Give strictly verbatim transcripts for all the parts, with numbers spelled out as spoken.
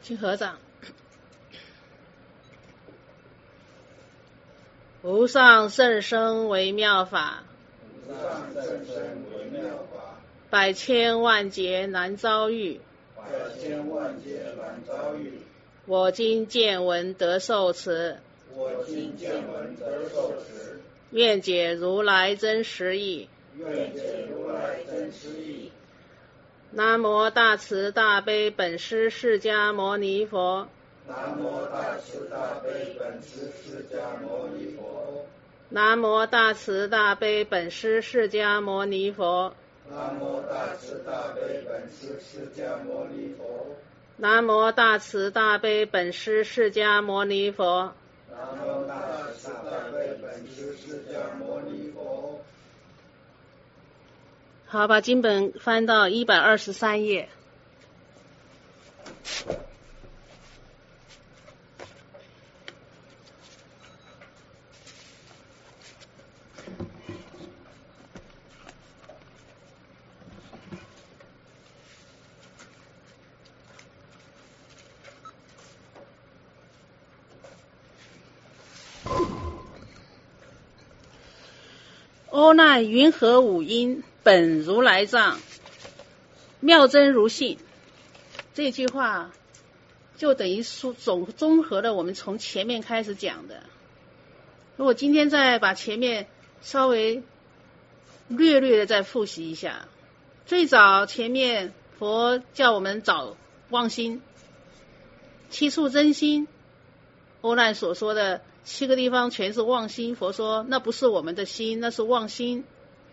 请合掌。无上甚深微妙法， 无上甚深微妙法， 百千万劫难遭遇， 百千万劫难遭遇。 我今见闻得受持， 我今见闻得受持， 愿解如来真实义。 愿解如来真实义。 南无大慈大悲本师释迦牟尼佛。 南无大慈大悲本师释迦牟尼佛。 南无大慈大悲本师释迦牟尼佛。 南无大慈大悲本师释迦牟尼佛。 南无大慈大悲本师释迦牟尼佛。 南无大慈大悲本师释迦牟尼佛。 好，把经本翻到一百二十三页。阿难云何五音本如来藏，妙真如性。这句话就等于说总综合了我们从前面开始讲的。如果今天再把前面稍微略略的再复习一下，最早前面佛叫我们找妄心，七处真心，阿难所说的七个地方全是妄心，佛说那不是我们的心，那是妄心。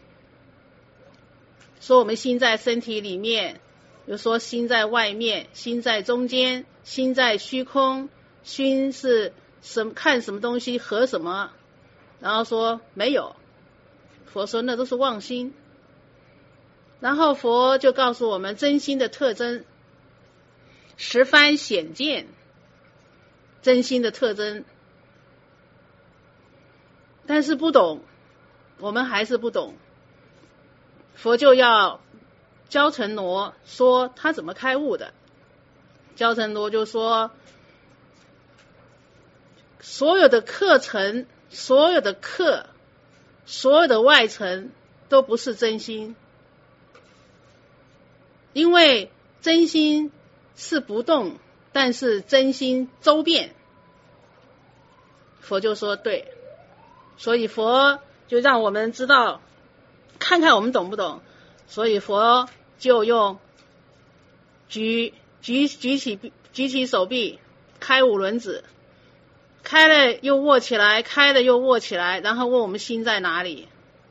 说我们心在身体里面，又说心在外面，心在中间，心在虚空，心是什么看什么东西合什么，然后说没有，佛说那都是妄心。然后佛就告诉我们真心的特征，十番显见真心的特征，但是不懂，我们还是不懂。佛就要焦成罗说他怎么开悟的。焦成罗就说，所有的课程，所有的课，所有的外层都不是真心，因为真心是不动，但是真心周遍。佛就说对，所以佛就让我们知道，看看我们懂不懂。所以佛就用举举举起举起手臂，开五轮子，开了又握起来，开了又握起来，然后问我们心在哪里。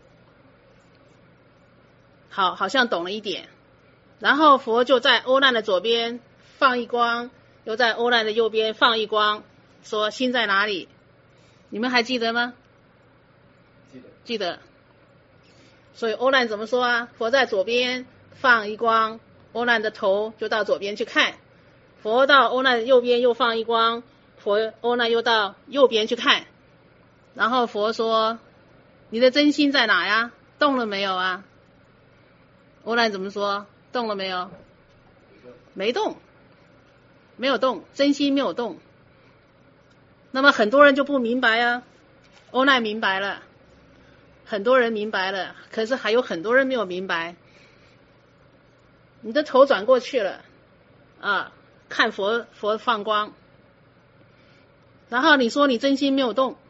好，好像懂了一点。然后佛就在阿难的左边放一光，又在阿难的右边放一光，说心在哪里？你们还记得吗？ 记得。 记得。所以阿难怎么说啊？佛在左边放一光，阿难的头就到左边去看；佛到阿难右边又放一光，佛阿难又到右边去看。然后佛说：“你的真心在哪呀？动了没有啊？”阿难怎么说？动了没有？没动，没有动，真心没有动。那么很多人就不明白啊，阿难明白了。很多人明白了，可是还有很多人没有明白。你的头转过去了啊，看佛佛放光，然后你说你真心没有动，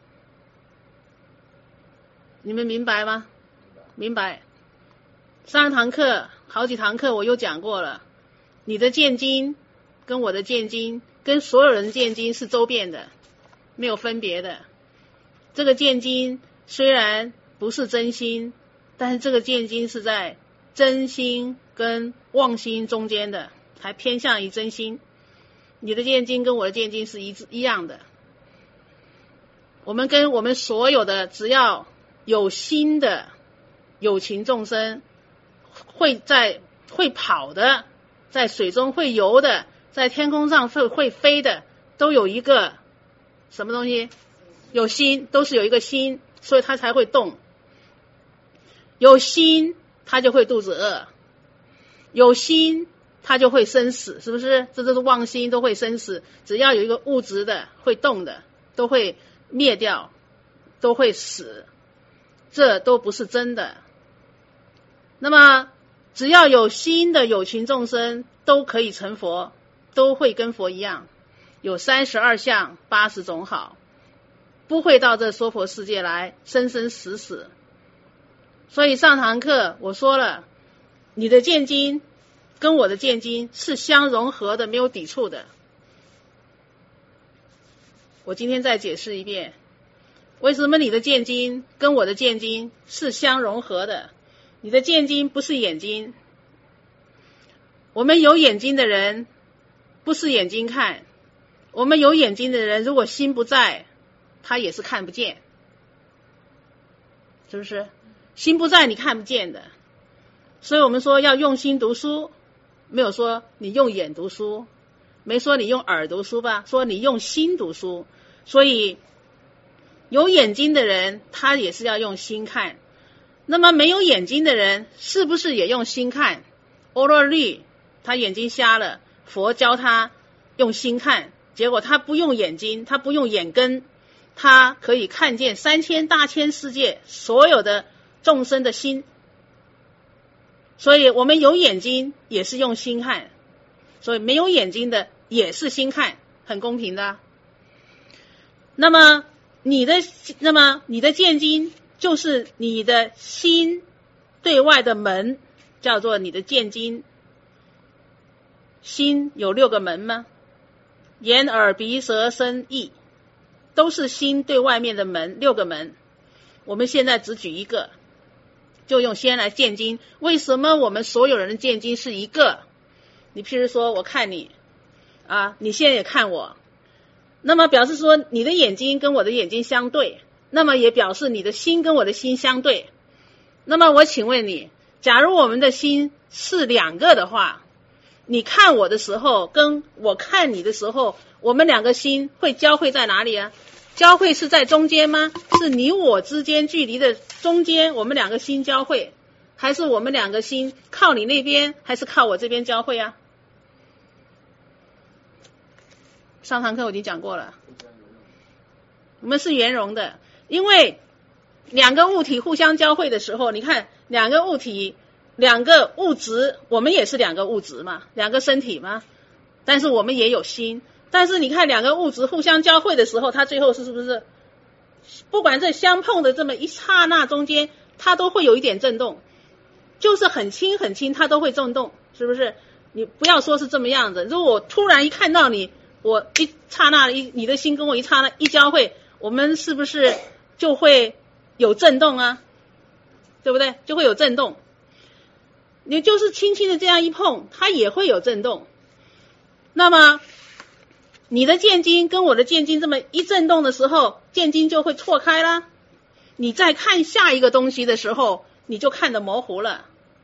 你们明白吗？明白。上堂课好几堂课我又讲过了，你的见经跟我的见经跟所有人的见经是周遍的，没有分别的。这个见经虽然不是真心，但是这个见经是在真心跟妄心中间的，还偏向于真心。你的见经跟我的见经是一一样的。我们跟我们所有的只要有心的有情众生，会在会跑的，在水中会游的，在天空上会会飞的，都有一个什么东西？有心，都是有一个心，所以它才会动。有心，他就会肚子饿；有心， 它就会生死，是不是？这都是妄心，都会生死。只要有一个物质的会动的，都会灭掉，都会死，这都不是真的。那么只要有心的有情众生都可以成佛，都会跟佛一样，有三十二相八十种好，不会到这娑婆世界来生生死死。所以上堂课我说了，你的见经跟我的见经是相融合的，没有抵触的。我今天再解释一遍，为什么你的见经跟我的见经是相融合的？你的见经不是眼睛，我们有眼睛的人不是眼睛看，我们有眼睛的人如果心不在，他也是看不见，是不是？心不在你看不见的。所以我们说要用心读书，没有说你用眼读书，没说你用耳读书吧，说你用心读书。所以有眼睛的人他也是要用心看，那么没有眼睛的人是不是也用心看？欧若律他眼睛瞎了，佛教他用心看，结果他不用眼睛，他不用眼根，他可以看见三千大千世界所有的众生的心。所以我们有眼睛也是用心看，所以没有眼睛的也是心看，很公平的。那么你的那么你的见经就是你的心对外的门，叫做你的见经。心有六个门吗？眼耳鼻舌身意都是心对外面的门，六个门。我们现在只举一个，就用先来见经。为什么我们所有人的见经是一个？你譬如说我看你啊，你现在也看我，那么表示说你的眼睛跟我的眼睛相对，那么也表示你的心跟我的心相对。那么我请问你，假如我们的心是两个的话，你看我的时候跟我看你的时候，我们两个心会交汇在哪里啊？交汇是在中间吗？是你我之间距离的中间，我们两个心交汇，还是我们两个心靠你那边，还是靠我这边交汇啊？上堂课我已经讲过了，我们是圆融的，因为两个物体互相交汇的时候，你看两个物体，两个物质，我们也是两个物质嘛，两个身体嘛，但是我们也有心。但是你看两个物质互相交汇的时候，它最后是是不是不管这相碰的这么一刹那中间，它都会有一点震动，就是很轻很轻，它都会震动，是不是？你不要说是这么样子，如果我突然一看到你，我一刹那一你的心跟我一刹那一交汇，我们是不是就会有震动啊？对不对？就会有震动。你就是轻轻的这样一碰，它也会有震动。那么你的见经跟我的见经这么一震动的时候，见经就会错开啦。你再看下一个东西的时候，你就看得模糊了，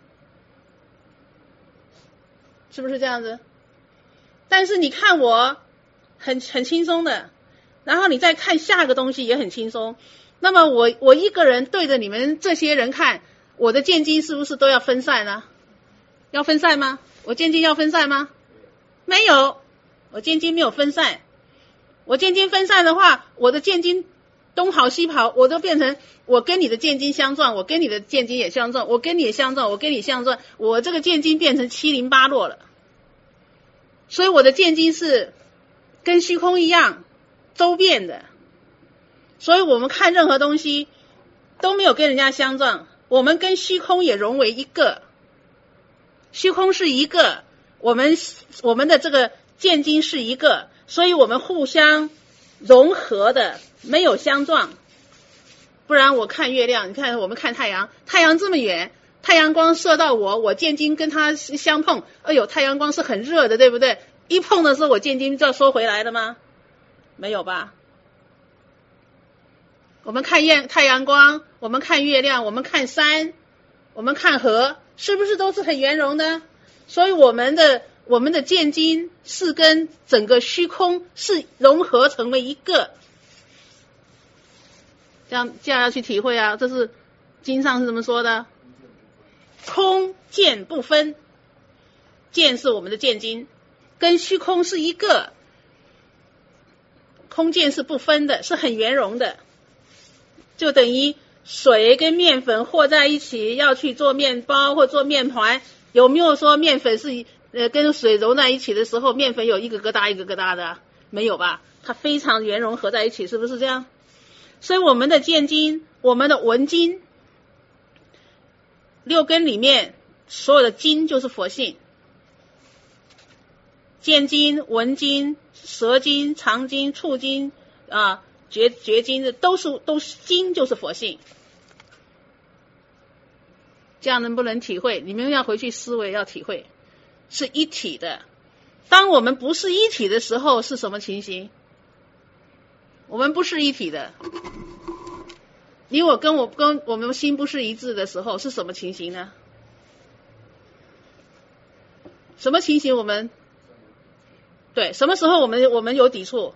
是不是这样子？但是你看我很很轻松的，然后你再看下一个东西也很轻松。那么我我一个人对着你们这些人看，我的见经是不是都要分散呢？要分散吗？我见经要分散吗？没有，我见经没有分散。我见经分散的话，我的见经东跑西跑，我都变成我跟你的见经相撞，我跟你的见经也相撞，我跟你也相撞，我跟你相撞，我这个见经变成七零八落了。所以我的见经是跟虚空一样周遍的，所以我们看任何东西都没有跟人家相撞，我们跟虚空也融为一个。虚空是一个，我们我们的这个见经是一个，所以我们互相融合的，没有相撞。不然我看月亮，你看我们看太阳，太阳这么远，太阳光射到我，我见经跟它相碰，哎呦，太阳光是很热的，对不对？一碰的时候，我见经就要收回来了吗？没有吧？我们看月太阳光，我们看月亮，我们看山，我们看河，是不是都是很圆融的？所以我们的我们的见经是跟整个虚空是融合成为一个，这样这样要去体会啊，这是经上是怎么说的？空见不分， 见是我们的见经，跟虚空是一个，空见是不分的，是很圆融的，就等于水跟面粉和在一起要去做面包或做面团，有没有说面粉是呃跟水揉在一起的时候面粉有一个疙瘩一个疙瘩的？没有吧，它非常圆融合在一起，是不是这样？所以我们的见经，我们的闻经，六根里面所有的经就是佛性，见经、闻经、舌经、肠经、触经啊、觉觉经，都是都是经，就是佛性。这样能不能体会？你们要回去思维，要体会，是一体的。当我们不是一体的时候，是什么情形？我们不是一体的。你我跟我跟我们心不是一致的时候，是什么情形呢？什么情形？我们对什么时候我们我们有抵触？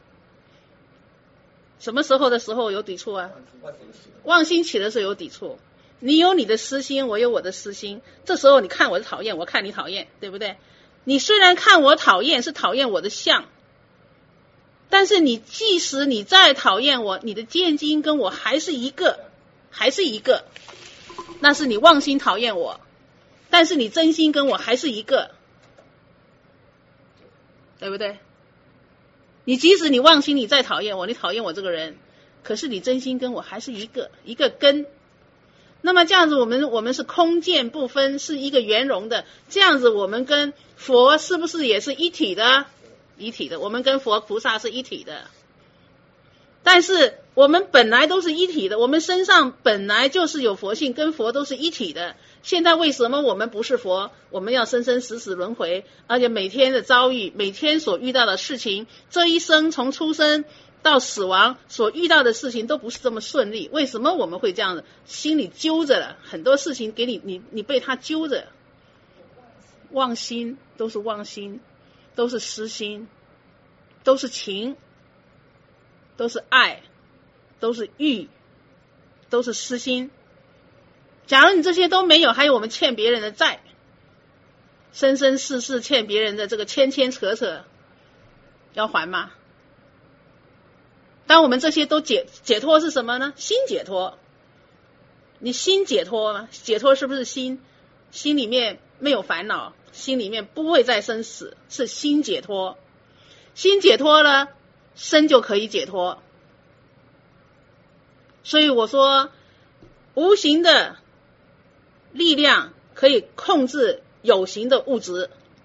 什么时候的时候有抵触啊？妄心起的时候有抵触。你有你的私心，我有我的私心，这时候你看我的讨厌，我看你讨厌，对不对？你虽然看我讨厌，是讨厌我的相，但是你即使你再讨厌我，你的见经跟我还是一个，还是一个，那是你妄心讨厌我，但是你真心跟我还是一个，对不对？你即使你妄心你再讨厌我，你讨厌我这个人，可是你真心跟我还是一个，一个根。那么这样子我们我们是空见不分，是一个圆融的，这样子我们跟佛是不是也是一体的？一体的，我们跟佛菩萨是一体的。但是我们本来都是一体的，我们身上本来就是有佛性，跟佛都是一体的。现在为什么我们不是佛？我们要生生死死轮回，而且每天的遭遇，每天所遇到的事情，这一生从出生到死亡所遇到的事情都不是这么顺利。为什么我们会这样子？心里揪着了很多事情，给你你你被他揪着，妄心都是妄心，都是私心，都是情，都是爱，都是欲，都是私心。假如你这些都没有，还有我们欠别人的债，生生世世欠别人的这个牵牵扯扯，要还吗？当我们这些都解解脱是什么呢？心解脱。你心解脱吗？解脱是不是心？心里面没有烦恼，心里面不会再生死，是心解脱。心解脱了，身就可以解脱。所以我说，无形的力量可以控制有形的物质。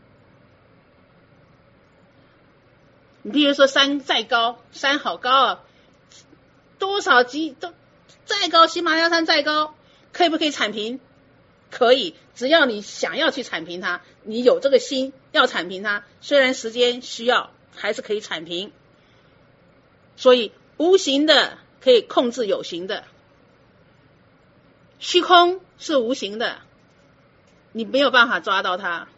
你比如说山再高，山好高啊，多少级都再高，喜马拉雅山再高，可以不可以铲平？可以，只要你想要去铲平它，你有这个心要铲平它，虽然时间需要，还是可以铲平。所以无形的可以控制有形的，虚空是无形的，你没有办法抓到它，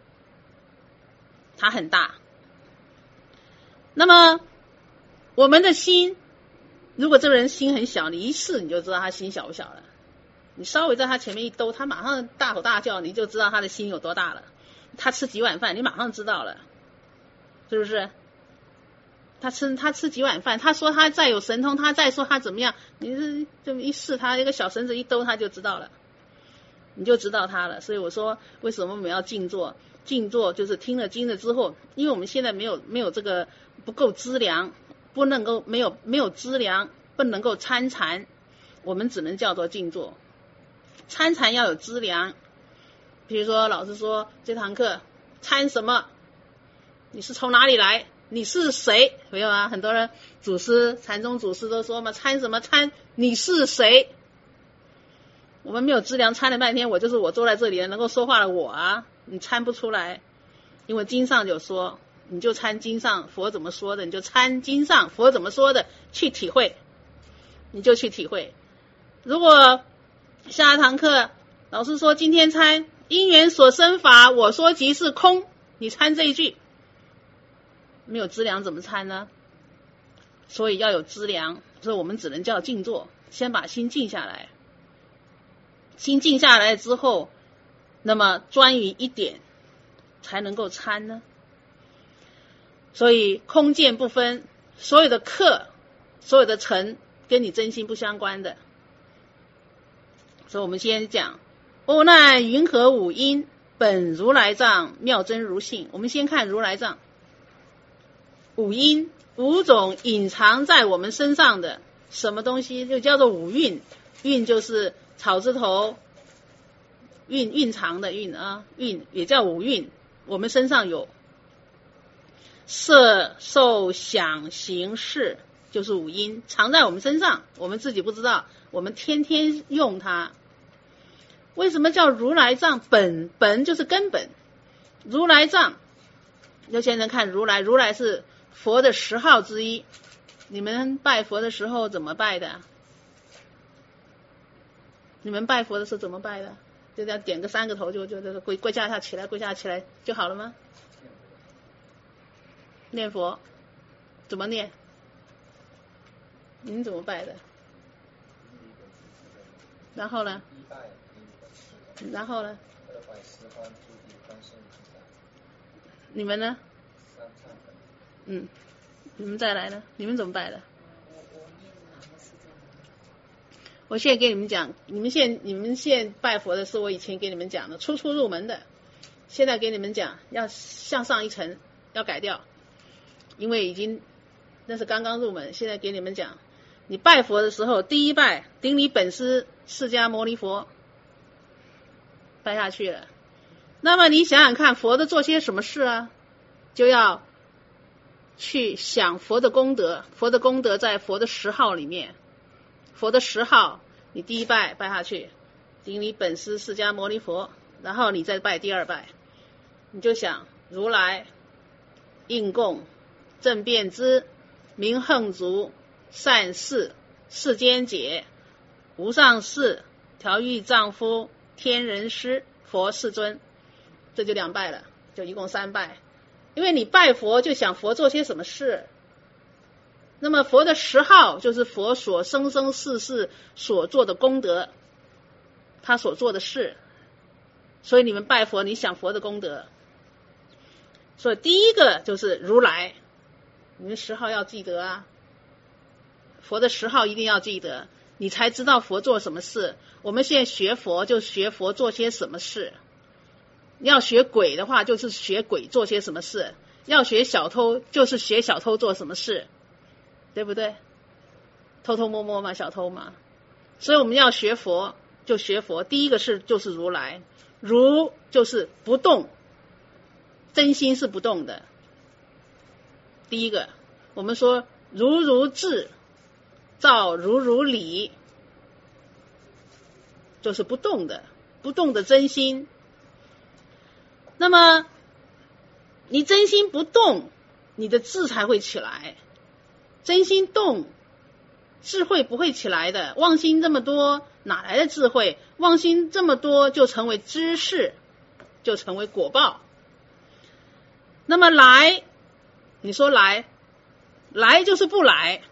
它很大。那么我们的心，如果这个人心很小，你一试你就知道他心小不小了。你稍微在他前面一兜，他马上大吼大叫，你就知道他的心有多大了。他吃几碗饭，你马上知道了，是不是？他吃他吃几碗饭，他说他再有神通，他再说他怎么样，你是这么一试，他一个小绳子一兜，他就知道了，你就知道他了。所以我说，为什么我们要静坐？静坐就是听了经了之后，因为我们现在没有没有这个不够资粮，不能够没有没有资粮，不能够参禅，我们只能叫做静坐。参禅要有资粮，比如说老师说这堂课参什么？你是从哪里来？你是谁？没有啊？很多人祖师禅宗祖师都说嘛，参什么参？你是谁？我们没有资粮，参了半天，我就是我坐在这里能够说话的我啊，你参不出来，因为经上有说，你就参经上佛怎么说的，你就参经上佛怎么说的去体会，你就去体会。如果下一堂课老师说今天参因缘所生法，我说即是空，你参这一句，没有资粮怎么参呢？所以要有资粮，所以我们只能叫静坐，先把心静下来。心静下来之后，那么专于一点， 才能够参呢？所以空见不分，所有的客，所有的尘跟你真心不相关的。所以我们先讲阿难云何五因，本如来藏，妙真如性。我们先看如来藏。五因，五种隐藏在我们身上的什么东西，就叫做五蕴。蕴就是草字头，蕴蕴藏的蕴啊，蕴也叫五蕴。我们身上有色受想行识，就是五因，藏在我们身上，我们自己不知道，我们天天用它。为什么叫如来藏？本本就是根本，如来藏。有些人看如来，如来是佛的十号之一。你们拜佛的时候怎么拜的？你们拜佛的时候怎么拜的？就这样点个三个头就就就跪跪下下起来，跪下起来就好了吗？念佛怎么念？您怎么拜的？然后呢？然后呢？你们呢？嗯，你们再来呢？你们怎么拜的？我现在给你们讲，你们现你们现拜佛的是我以前给你们讲的，初初入门的，现在给你们讲要向上一层，要改掉，因为已经那是刚刚入门，现在给你们讲，你拜佛的时候，第一拜顶礼本师释迦牟尼佛，拜下去了。那么你想想看，佛的做些什么事啊？就要去想佛的功德，佛的功德在佛的十号里面。佛的十号，你第一拜拜下去，顶礼本师释迦牟尼佛，然后你再拜第二拜，你就想如来应供正遍知明行足善事世间解无上士调御丈夫天人师佛世尊，这就两拜了，就一共三拜。因为你拜佛就想佛做些什么事，那么佛的十号就是佛所生生世世所做的功德，他所做的事，所以你们拜佛，你想佛的功德。所以第一个就是如来，你们十号要记得啊，佛的十号一定要记得，你才知道佛做什么事。我们现在学佛就学佛做些什么事，要学鬼的话就是学鬼做些什么事，要学小偷就是学小偷做什么事，对不对？偷偷摸摸嘛，小偷嘛。所以我们要学佛就学佛，第一个是就是如来，如就是不动，真心是不动的。第一个我们说如如智照如如理，就是不动的，不动的真心。那么你真心不动，你的智才会起来，真心动，智慧不会起来的。妄心这么多，哪来的智慧？妄心这么多，就成为知识，就成为果报。那么来，你说来，来就是不来，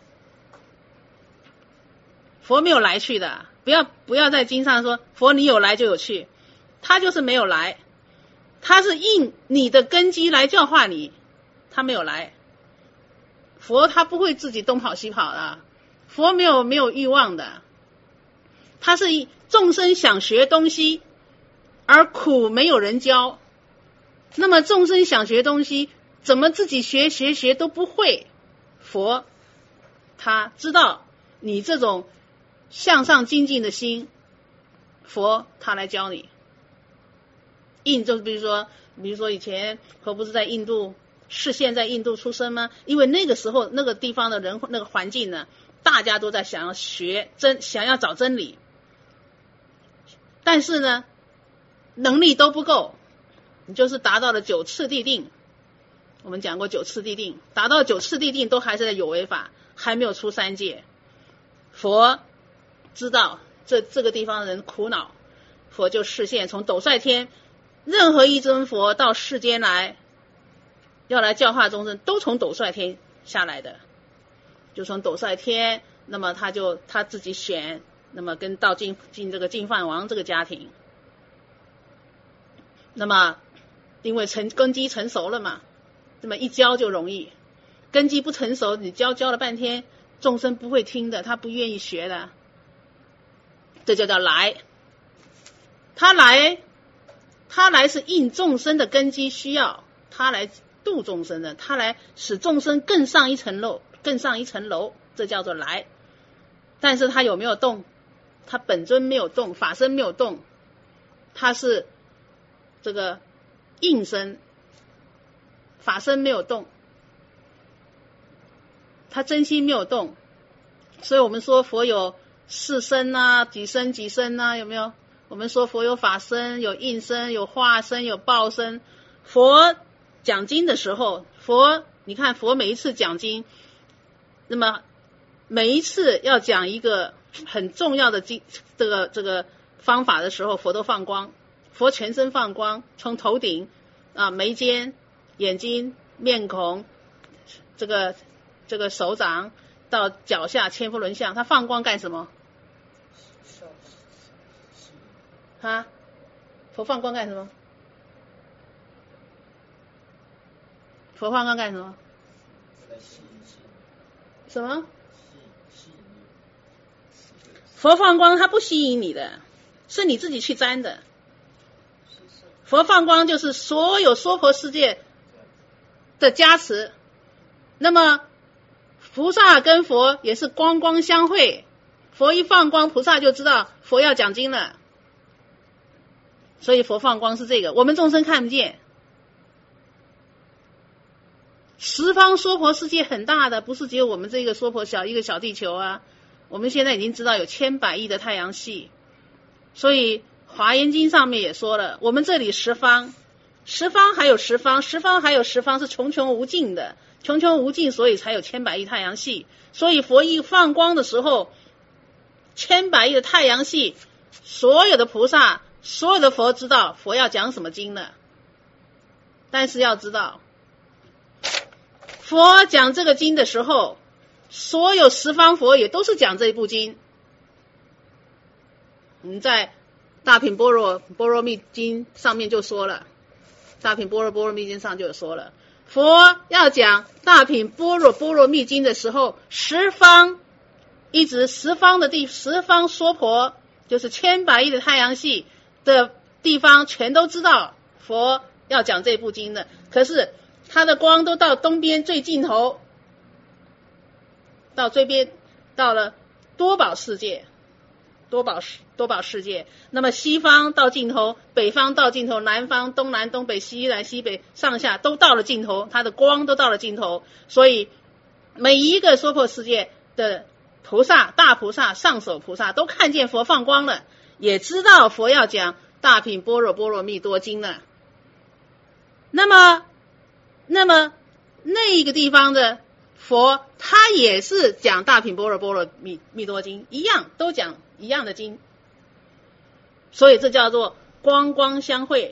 佛没有来去的，不要不要在经上说佛你有来就有去，他就是没有来，他是应你的根基来教化你，他没有来。佛他不会自己东跑西跑的，佛没有没有欲望的，他是众生想学东西，而苦没有人教。那么众生想学东西，怎么自己学学学都不会？佛他知道你这种向上精进的心，佛他来教你。印就是比如说，比如说以前佛不是在印度，是现在印度出生吗？因为那个时候那个地方的人那个环境呢，大家都在想要学真，想要找真理，但是呢能力都不够，你就是达到了九次地定。我们讲过九次地定，达到九次地定都还是在有为法，还没有出三界。佛知道这这个地方的人苦恼，佛就示现，从斗率天任何一尊佛到世间来要来教化众生，都从斗率天下来的，就从斗率天，那么他就他自己选，那么跟到进进这个净饭王这个家庭。那么因为成根基成熟了嘛，这么一教就容易。根基不成熟，你教教了半天，众生不会听的，他不愿意学的，这就叫来。他来，他来是应众生的根基需要，他来度众生的，他来使众生更上一层楼，更上一层楼，这叫做来。但是他有没有动？他本尊没有动，法身没有动，他是这个应身，法身没有动，他真心没有动。所以我们说佛有四身啊，几身几身啊，有没有？我们说佛有法身，有应身，有化身，有报身。佛讲经的时候，佛你看佛每一次讲经，那么每一次要讲一个很重要的经这个这个方法的时候，佛都放光，佛全身放光，从头顶啊眉间、眼睛、面孔，这个这个手掌到脚下千佛轮相，他放光干什么？啊，佛放光干什么？佛放光干什么？什么？佛放光它不吸引你的，是你自己去沾的。佛放光就是所有娑婆世界的加持，那么菩萨跟佛也是光光相会，佛一放光，菩萨就知道佛要讲经了。所以佛放光是这个，我们众生看不见。十方娑婆世界很大的，不是只有我们这个娑婆小一个小地球啊。我们现在已经知道有千百亿的太阳系，所以华严经上面也说了，我们这里十方，十方还有十方，十方还有十方是穷穷无尽的，穷穷无尽，所以才有千百亿太阳系。所以佛一放光的时候，千百亿的太阳系，所有的菩萨，所有的佛知道佛要讲什么经了。但是要知道，佛讲这个经的时候，所有十方佛也都是讲这一部经。我们在大品般若波罗蜜经上面就说了，大品般若波罗蜜经上就有说了，佛要讲大品般若波罗蜜经的时候，十方一直十方的地十方娑婆，就是千百亿的太阳系的地方全都知道佛要讲这部经的，可是他的光都到东边最尽头，到这边到了多宝世界，多宝多宝世界，那么西方到尽头，北方到尽头，南方东南东北西南西北上下都到了尽头，它的光都到了尽头。所以每一个娑婆世界的菩萨，大菩萨、上首菩萨都看见佛放光了，也知道佛要讲大品般若波罗蜜多经了。那么那么那一个地方的佛，他也是讲大品般若波罗蜜蜜多经，一样都讲一样的经，所以这叫做光光相会。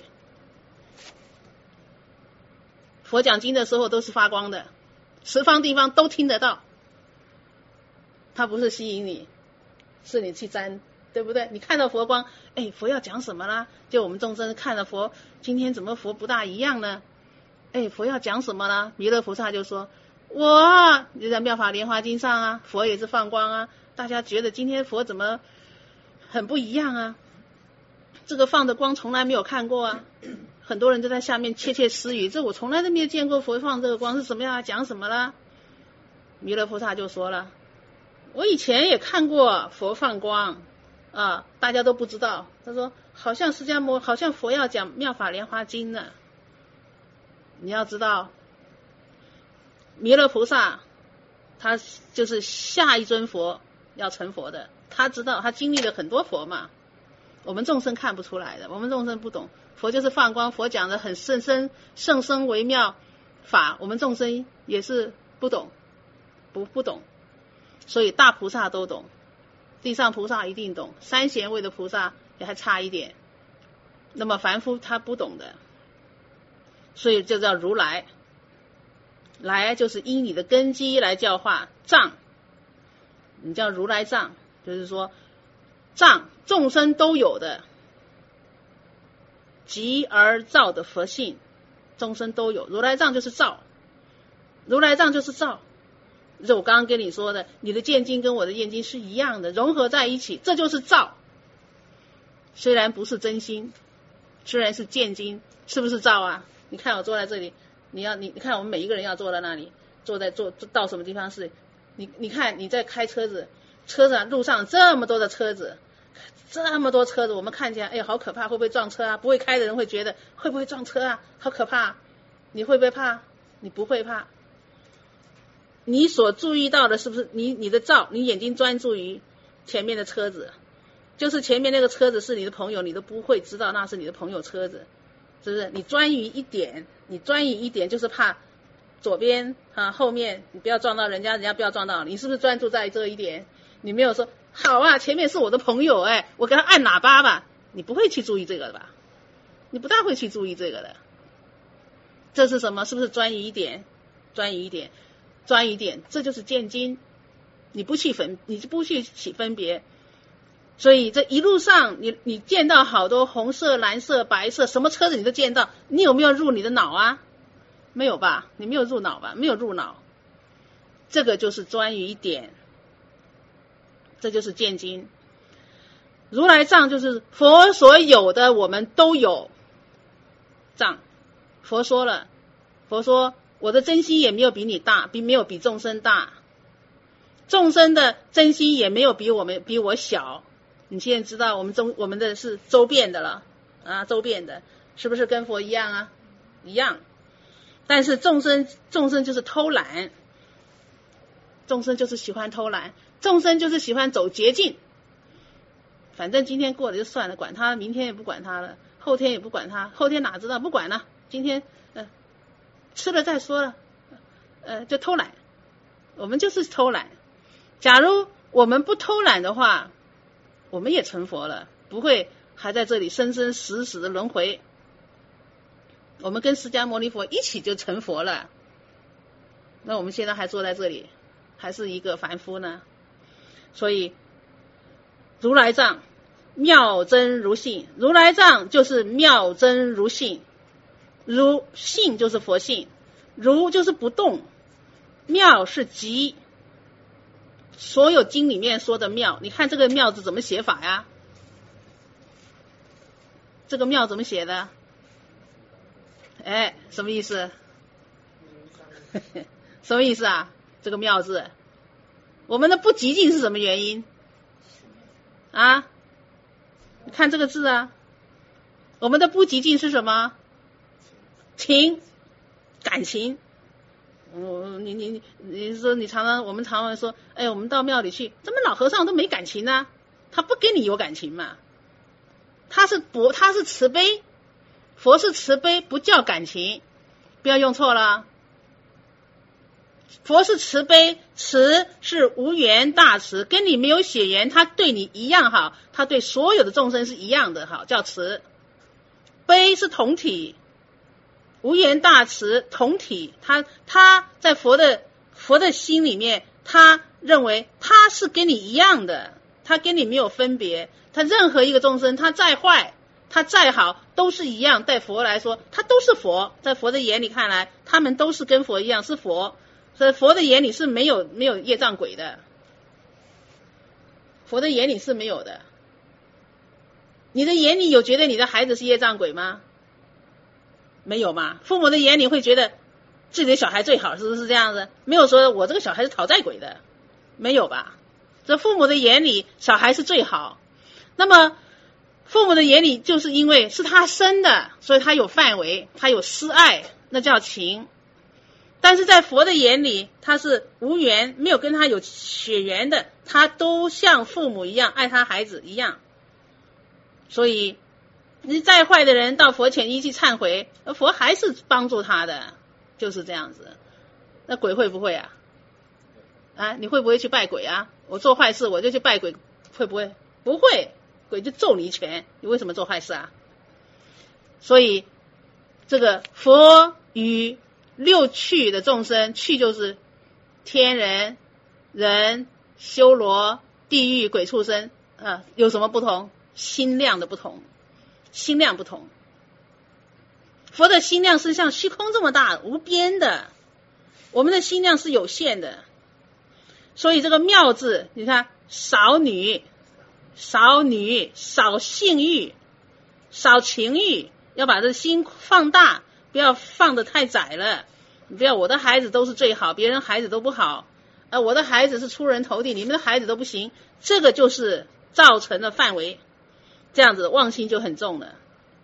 佛讲经的时候都是发光的，十方地方都听得到，它不是吸引你，是你去沾，对不对？你看到佛光，哎，佛要讲什么啦？就我们众生看了佛，今天怎么佛不大一样呢？哎，佛要讲什么啦？弥勒菩萨就说，我你在妙法莲华经上啊，佛也是放光啊，大家觉得今天佛怎么很不一样啊？这个放的光从来没有看过啊，很多人都在下面窃窃私语，这我从来都没有见过佛放这个光是什么样，讲什么啦？弥勒菩萨就说了，我以前也看过佛放光啊，大家都不知道。他说好像释迦牟好像佛要讲妙法莲华经呢。你要知道，弥勒菩萨他就是下一尊佛要成佛的，他知道他经历了很多佛嘛，我们众生看不出来的，我们众生不懂，佛就是放光，佛讲的很甚深甚深微妙法，我们众生也是不懂，不不懂，所以大菩萨都懂，地上菩萨一定懂，三贤位的菩萨也还差一点，那么凡夫他不懂的，所以就叫如来。来就是依你的根基来教化藏，你叫如来藏，就是说藏众生都有的集而造的佛性， 众生都有。如来藏就是照，如来藏就是照。就是我刚刚跟你说的，你的见经跟我的见经是一样的，融合在一起，这就是照。虽然不是真心，虽然是见经，是不是照啊？你看我坐在这里，你要你你看我们每一个人要坐在那里，坐在坐到什么地方是？你你看你在开车子，车子路上这么多的车子，这么多车子，我们看起来哎好可怕，会不会撞车啊？不会开的人会觉得会不会撞车啊？好可怕，你会不会怕？你不会怕。你所注意到的是不是你你的照？你眼睛专注于前面的车子，就是前面那个车子是你的朋友，你都不会知道那是你的朋友车子，是不是？你专于一点，你专于一点就是怕左边啊后面你不要撞到人家，人家不要撞到你，是不是专注在这一点？你没有说好啊，前面是我的朋友，哎，我给他按喇叭吧，你不会去注意这个的吧？你不大会去注意这个的。这是什么？是不是专于一点？专于一点。专一点，这就是见经，你不去分，你不去起分别，所以这一路上你你见到好多红色、蓝色、白色，什么车子你都见到，你有没有入你的脑啊？没有吧？你没有入脑吧？没有入脑，这个就是专于一点，这就是见经。如来藏就是佛所有的，我们都有藏。佛说了，佛说。我的真心也没有比你大，比没有比众生大，众生的真心也没有比我们比我小。你现在知道我们中我们的是周遍的了啊，周遍的，是不是跟佛一样啊？一样。但是众生众生就是偷懒，众生就是喜欢偷懒，众生就是喜欢走捷径。反正今天过了就算了，管他，明天也不管他了，后天也不管他，后天哪知道不管了，今天呃。吃了再说了，呃，就偷懒，我们就是偷懒。假如我们不偷懒的话，我们也成佛了，不会还在这里生生死死的轮回。我们跟释迦牟尼佛一起就成佛了。那我们现在还坐在这里，还是一个凡夫呢。所以，如来藏妙真如性，如来藏就是妙真如性。如性就是佛性，如就是不动，妙是极。所有经里面说的妙，你看这个妙字怎么写法呀？这个妙怎么写的？哎，什么意思？什么意思啊？这个妙字，我们的不极尽是什么原因？啊？你看这个字啊，我们的不极尽是什么？情，感情。嗯，你你你说你常常我们常常说，哎，我们到庙里去，怎么老和尚都没感情呢？他不跟你有感情嘛？他是佛，他是慈悲，佛是慈悲，不叫感情，不要用错了。佛是慈悲，慈是无缘大慈，跟你没有血缘，他对你一样好，他对所有的众生是一样的好，叫慈。悲是同体。无缘大慈同体，他他在佛的佛的心里面，他认为他是跟你一样的，他跟你没有分别，他任何一个众生，他再坏，他再好，都是一样。在佛来说，他都是佛，在佛的眼里看来，他们都是跟佛一样是佛，所以佛的眼里是没有没有业障鬼的，佛的眼里是没有的。你的眼里有觉得你的孩子是业障鬼吗？没有嘛？父母的眼里会觉得自己的小孩最好，是不是这样子？没有说我这个小孩是讨债鬼的，没有吧？这父母的眼里小孩是最好。那么父母的眼里就是因为是他生的，所以他有范围，他有私爱，那叫情。但是在佛的眼里，他是无缘，没有跟他有血缘的，他都像父母一样爱他孩子一样。所以你再坏的人到佛前一去忏悔，佛还是帮助他的，就是这样子。那鬼会不会啊？啊，你会不会去拜鬼啊？我做坏事我就去拜鬼，会不会？不会，鬼就揍你一拳。你为什么做坏事啊？所以这个佛与六趣的众生，趣就是天人、人、修罗、地狱、鬼畜生啊，有什么不同？心量的不同。心量不同， 佛的心量是像虚空这么大，无边的，我们的心量是有限的。所以这个妙字，你看少女少女少性欲少情欲，要把这心放大，不要放得太窄了。你不要我的孩子都是最好，别人孩子都不好，呃，我的孩子是出人头地，你们的孩子都不行，这个就是造成的范围，这样子妄心就很重了。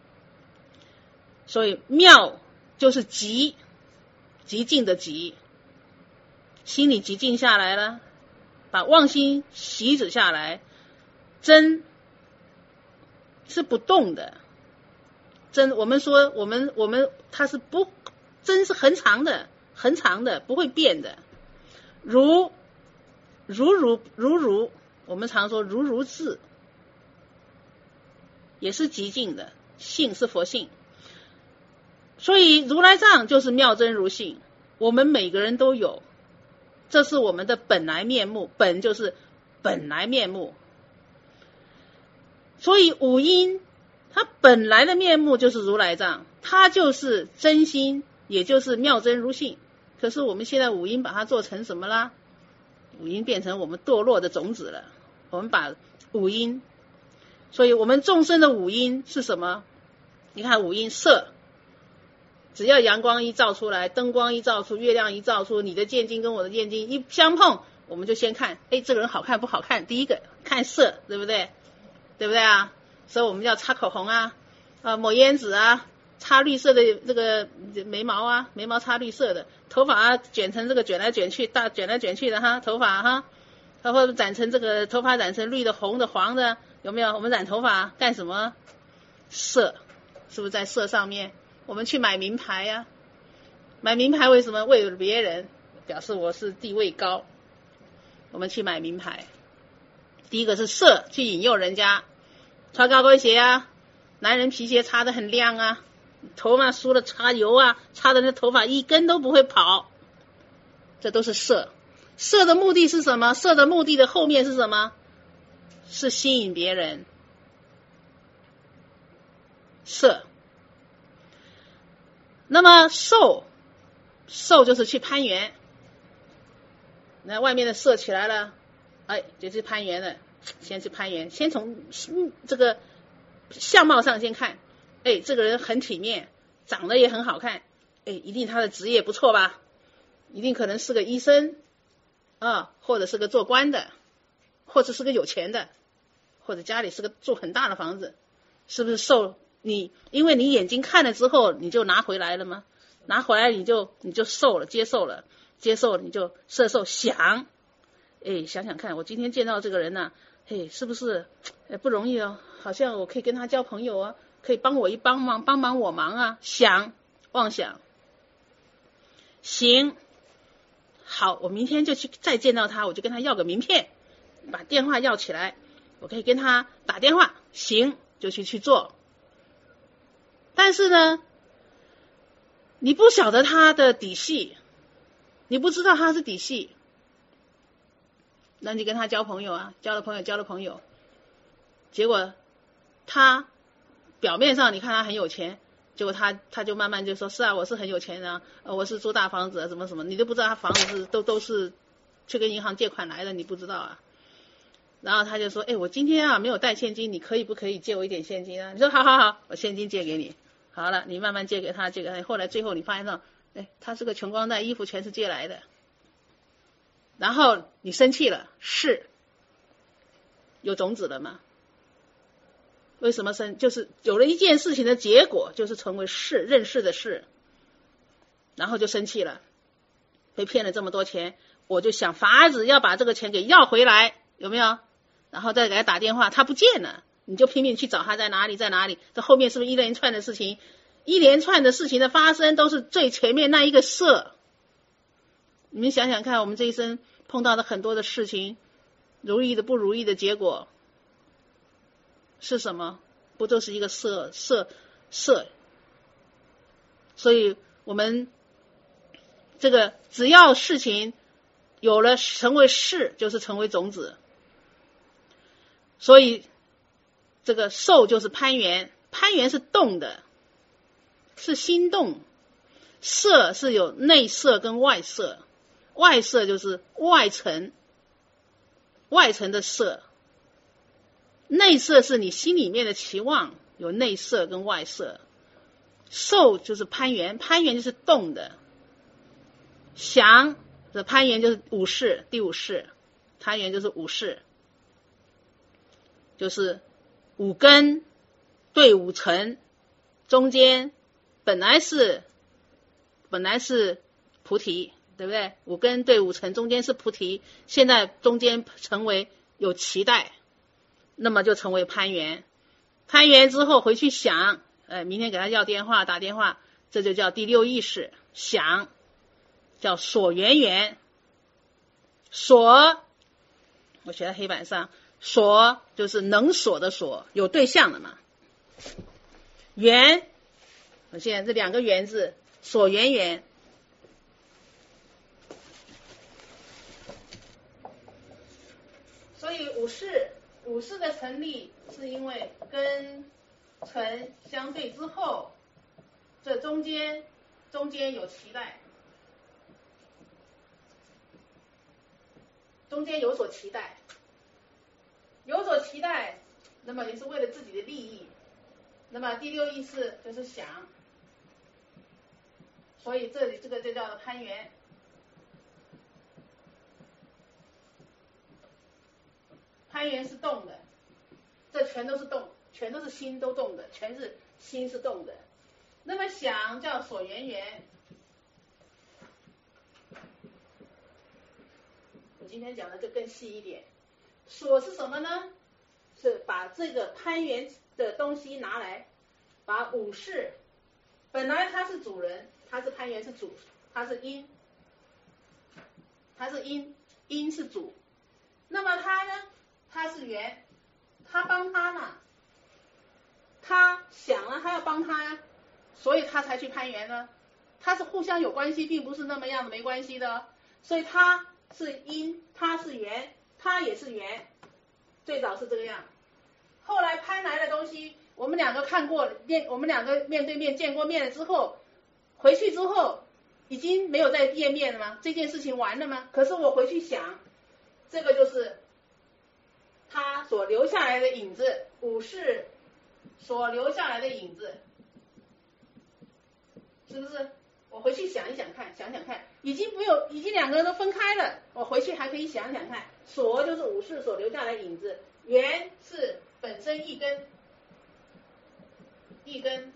所以妙就是极，极静的极，心里极静下来了，把妄心息止下来。真是不动的，真我们说我们我们它是不真是恒常的，恒常的不会变的。如如如如如，我们常说如如智，也是极静的，性是佛性。所以如来藏就是妙真如性，我们每个人都有，这是我们的本来面目，本就是本来面目。所以五阴它本来的面目就是如来藏，它就是真心，也就是妙真如性。可是我们现在五阴把它做成什么啦？五阴变成我们堕落的种子了。我们把五阴，所以我们众生的五阴是什么？你看五阴色，只要阳光一照出来，灯光一照出，月亮一照出，你的见精跟我的见精一相碰，我们就先看，哎，这个人好看不好看？第一个看色，对不对？对不对啊？所以我们要擦口红啊，啊抹胭脂啊，擦绿色的这个眉毛啊，眉毛擦绿色的，头发啊卷成这个卷来卷去，大卷来卷去的哈，头发哈，然后染成这个头发染成绿的、红的、黄的，有没有？我们染头发干什么？色，是不是在色上面？我们去买名牌呀、啊，买名牌为什么？为了别人，表示我是地位高，我们去买名牌。第一个是色，去引诱人家。穿高跟鞋啊，男人皮鞋擦得很亮啊，头发梳了擦油啊，擦的那头发一根都不会跑，这都是色。色的目的是什么？色的目的的后面是什么？是吸引别人。色。那么受，受就是去攀缘。那外面的色起来了，哎，就去攀缘了。先去攀缘，先从这个相貌上先看，哎，这个人很体面，长得也很好看，哎，一定他的职业不错吧？一定可能是个医生啊，或者是个做官的，或者是个有钱的，或者家里是个住很大的房子，是不是受你？因为你眼睛看了之后，你就拿回来了吗？拿回来你就你就受了，接受了，接受了你就摄受想，哎，想想看，我今天见到这个人呢、啊。嘿，是不是不容易哦？好像我可以跟他交朋友啊，可以帮我一帮忙，帮忙我忙啊。想，妄想，行，好，我明天就去再见到他，我就跟他要个名片，把电话要起来，我可以跟他打电话，行，就去去做。但是呢，你不晓得他的底细，你不知道他是底细。那你跟他交朋友啊，交了朋友，交了朋友，结果他表面上你看他很有钱，结果他他就慢慢就说是啊，我是很有钱啊，呃，我是租大房子啊，什么什么，你都不知道他房子是都都是去跟银行借款来的，你不知道啊。然后他就说，哎，我今天啊没有带现金，你可以不可以借我一点现金啊？你说好好好，我现金借给你。好了，你慢慢借给他，借给他，后来最后你发现到，哎，他是个穷光蛋，衣服全是借来的。然后你生气了，是有种子了吗？为什么生？就是有了一件事情的结果，就是成为是认识的是，然后就生气了，被骗了这么多钱，我就想法子要把这个钱给要回来，有没有？然后再给他打电话，他不见了，你就拼命去找他在哪里，在哪里？这后面是不是一连串的事情？一连串的事情的发生，都是最前面那一个色。你们想想看，我们这一生碰到的很多的事情，如意的不如意的结果是什么？不都是一个色色色？所以我们这个只要事情有了成为事，就是成为种子。所以这个受就是攀缘，攀缘是动的， 是心动，色是有内色跟外色，外色就是外层，外层的色，内色是你心里面的期望，有内色跟外色。受就是攀缘，攀缘就是动的。想的攀缘就是五识，第五识，攀缘就是五识，就是五根对五尘，中间本来是本来是菩提，对不对？五根对五尘中间是菩提，现在中间成为有期待，那么就成为攀缘。攀缘之后回去想，呃，明天给他要电话打电话，这就叫第六意识，想叫所缘缘。所我写在黑板上，所就是能所的所，有对象的嘛。缘，我现在这两个缘字，所缘缘。所以五识，五识的成立是因为跟尘相对之后，这中间中间有期待，中间有所期待，有所期待，那么也是为了自己的利益。那么第六意识就是想，所以这里这个就叫做攀缘。攀缘是动的，这全都是动，全都是心都动的，全是心是动的。那么想叫所缘缘。我今天讲的就更细一点。所是什么呢？是把这个攀缘的东西拿来，把五识，本来它是主人，它是攀缘是主，它是因，它是因，因是主。那么它呢？它是缘，他帮他嘛，他想了，他要帮他呀，所以他才去攀缘呢。他是互相有关系，并不是那么样的没关系的。所以他是因，他是缘，他也是缘，最早是这个样。后来攀来的东西，我们两个看过面，我们两个面对面见过面了之后，回去之后已经没有再见面了吗？这件事情完了吗？可是我回去想，这个就是他所留下来的影子，五识所留下来的影子，是不是？我回去想一想看，想想看，已经没有，已经两个人都分开了，我回去还可以想想看。所就是五识所留下来的影子，缘是本身一根，一根。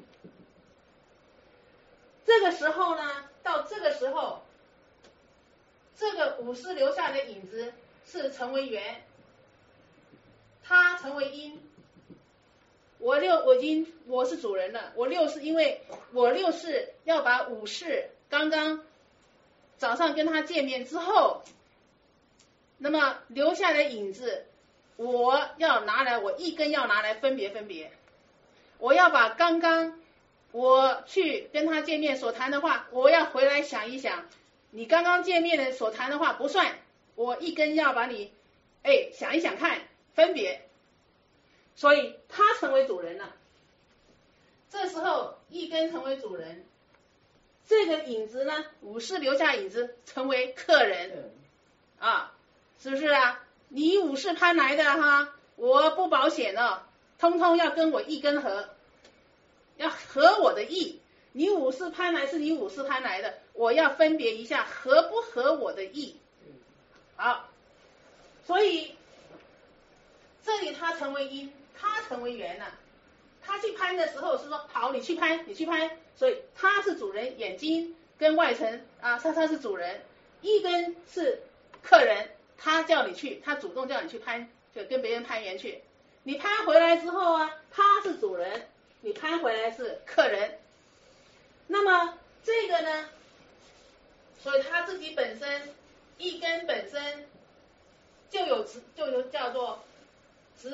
这个时候呢，到这个时候，这个五识留下来的影子是成为缘。他成为因，我六我已经我是主人了，我六是因为我六是要把五识刚刚早上跟他见面之后，那么留下的影子，我要拿来，我一根要拿来分别分别，我要把刚刚我去跟他见面所谈的话，我要回来想一想，你刚刚见面的所谈的话不算，我一根要把你哎想一想看。分别，所以他成为主人了。这时候一根成为主人，这个影子呢，五识留下影子成为客人啊，是不是啊？你五识攀来的哈，我不保险了，通通要跟我一根合，要合我的意。你五识攀来是你五识攀来的，我要分别一下合不合我的意。好，所以这里他成为因，他成为缘了。他去攀的时候是说好，你去攀，你去攀，所以他是主人，眼睛跟外层啊，他他是主人，一根是客人，他叫你去，他主动叫你去攀，就跟别人攀缘去。你攀回来之后啊，他是主人，你攀回来是客人。那么这个呢，所以他自己本身一根本身就有就有叫做执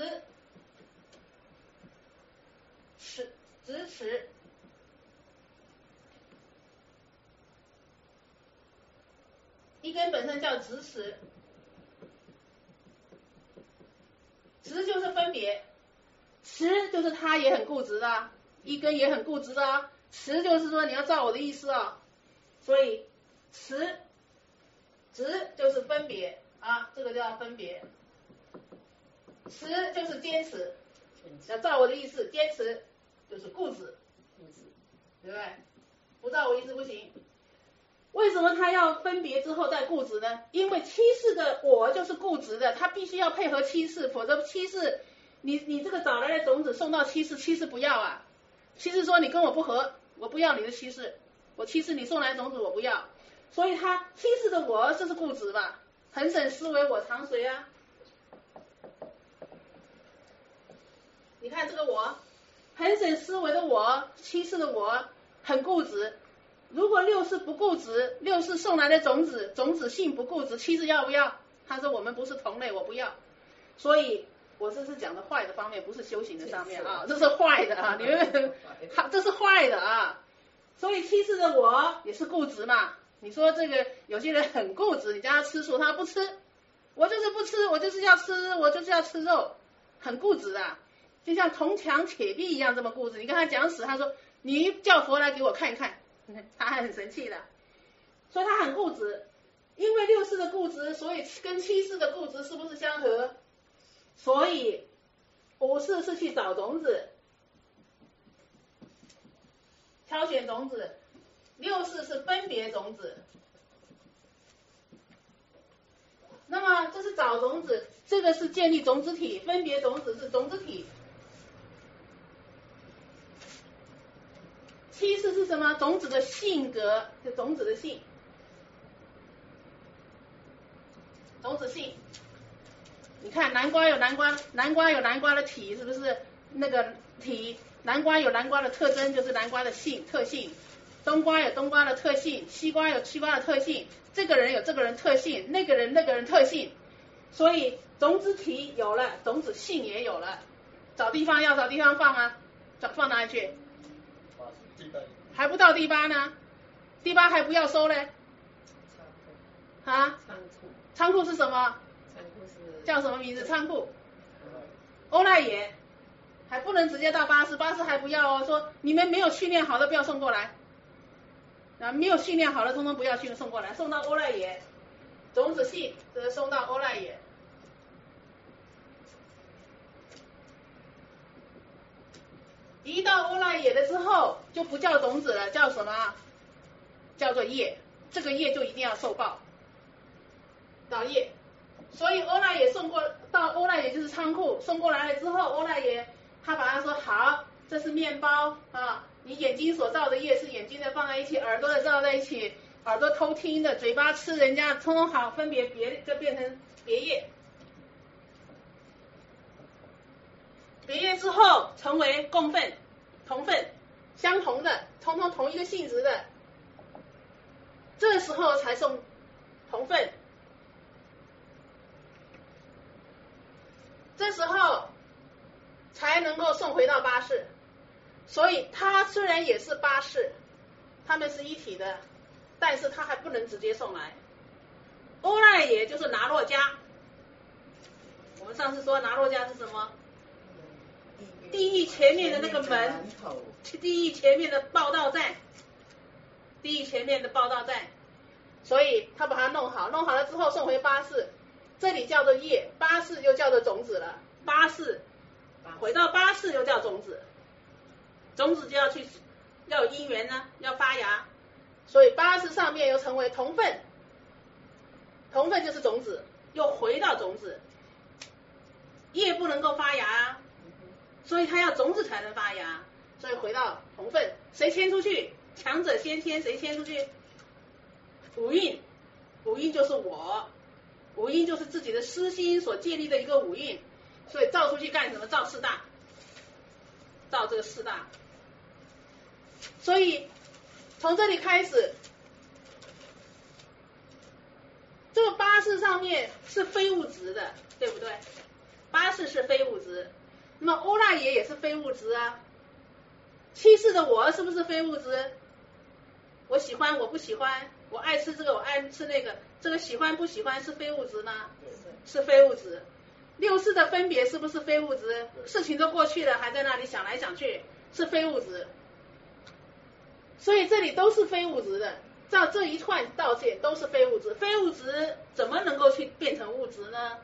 持执持，一根本身叫执持，执就是分别，持就是他也很固执的，一根也很固执的， 持就是说你要照我的意思啊、哦，所以持执就是分别啊，这个叫分别。持就是坚持，要照我的意思，坚持就是固执，对不对？不照我意思不行。为什么他要分别之后再固执呢？因为七世的我就是固执的，他必须要配合七世，否则七世你你这个找来的种子送到七世，七世不要啊。七世说你跟我不合，我不要你的七世，我七世你送来的种子我不要，所以他七世的我就是固执吧，恒审思维我常随啊。你看这个我，恒审思维的我，七世的我很固执。如果六世不固执，六世送来的种子，种子性不固执，七世要不要？他说我们不是同类，我不要。所以我这是讲的坏的方面，不是修行的上面啊，这是坏的啊，你们这是坏的啊。所以七世的我也是固执嘛。你说这个有些人很固执，你叫他吃素，他不吃，我就是不吃，我就是要吃，我就是要吃肉，很固执的，就像铜墙铁壁一样这么固执。你跟他讲死，他说你叫佛来给我看一看。他还很生气的，所以他很固执，因为六世的固执，所以跟七世的固执是不是相合？所以五世是去找种子，挑选种子，六世是分别种子。那么这是找种子，这个是建立种子体，分别种子是种子体。七世是什么？种子的性格，是种子的性，种子性。你看南瓜有南瓜，南瓜有南瓜的体，是不是？那个体，南瓜有南瓜的特征，就是南瓜的性特性。冬瓜有冬瓜的特性，西瓜有西瓜的特性，这个人有这个人特性，那个人那个人特性。所以种子体有了，种子性也有了。找地方要找地方放啊，找放哪里去？还不到第八呢，第八还不要收嘞。啊？仓库。仓库是什么？仓库是叫什么名字？仓库。欧赖耶，还不能直接到八世，八世还不要哦。说你们没有训练好的不要送过来，啊，没有训练好的通通不要去送过来，送到欧赖耶。种子系这送到欧赖耶。一到欧赖耶了之后，就不叫种子了，叫什么？叫做业。这个业就一定要受报，到业。所以欧赖耶送过到欧赖耶就是仓库，送过来了之后，欧赖耶他把它说好，这是面包啊，你眼睛所造的业是眼睛的放在一起，耳朵的造在一起，耳朵偷听的，嘴巴吃人家，通通好分别别就变成别业。别业之后成为共分、同分，相同的，通通同一个性质的，这时候才送同分。这时候才能够送回到八世。所以它虽然也是八世，它们是一体的，但是它还不能直接送来。欧赖耶就是拿洛迦，我们上次说拿洛迦是什么？地狱前面的那个门，地狱前面的报道站，地狱前面的报道站，所以他把它弄好，弄好了之后送回八世，这里叫做业，八世又叫做种子了，八世回到八世又叫种子，种子就要去要有因缘呢，要发芽，所以八世上面又成为同分，同分就是种子，又回到种子，业不能够发芽啊。所以它要种子才能发芽，所以回到同分，谁迁出去？强者先迁，谁迁出去？五蕴，五蕴就是我，五蕴就是自己的私心所建立的一个五蕴，所以造出去干什么？造四大，造这个四大。所以从这里开始，这个八识上面是非物质的，对不对？八识是非物质。那么欧赖耶也是非物质啊，七世的我是不是非物质？我喜欢我不喜欢，我爱吃这个我爱吃那个，这个喜欢不喜欢是非物质吗？是非物质。六世的分别是不是非物质？事情都过去了，还在那里想来想去，是非物质。 所以这里都是非物质的，照这一串道线都是非物质，非物质怎么能够去变成物质呢？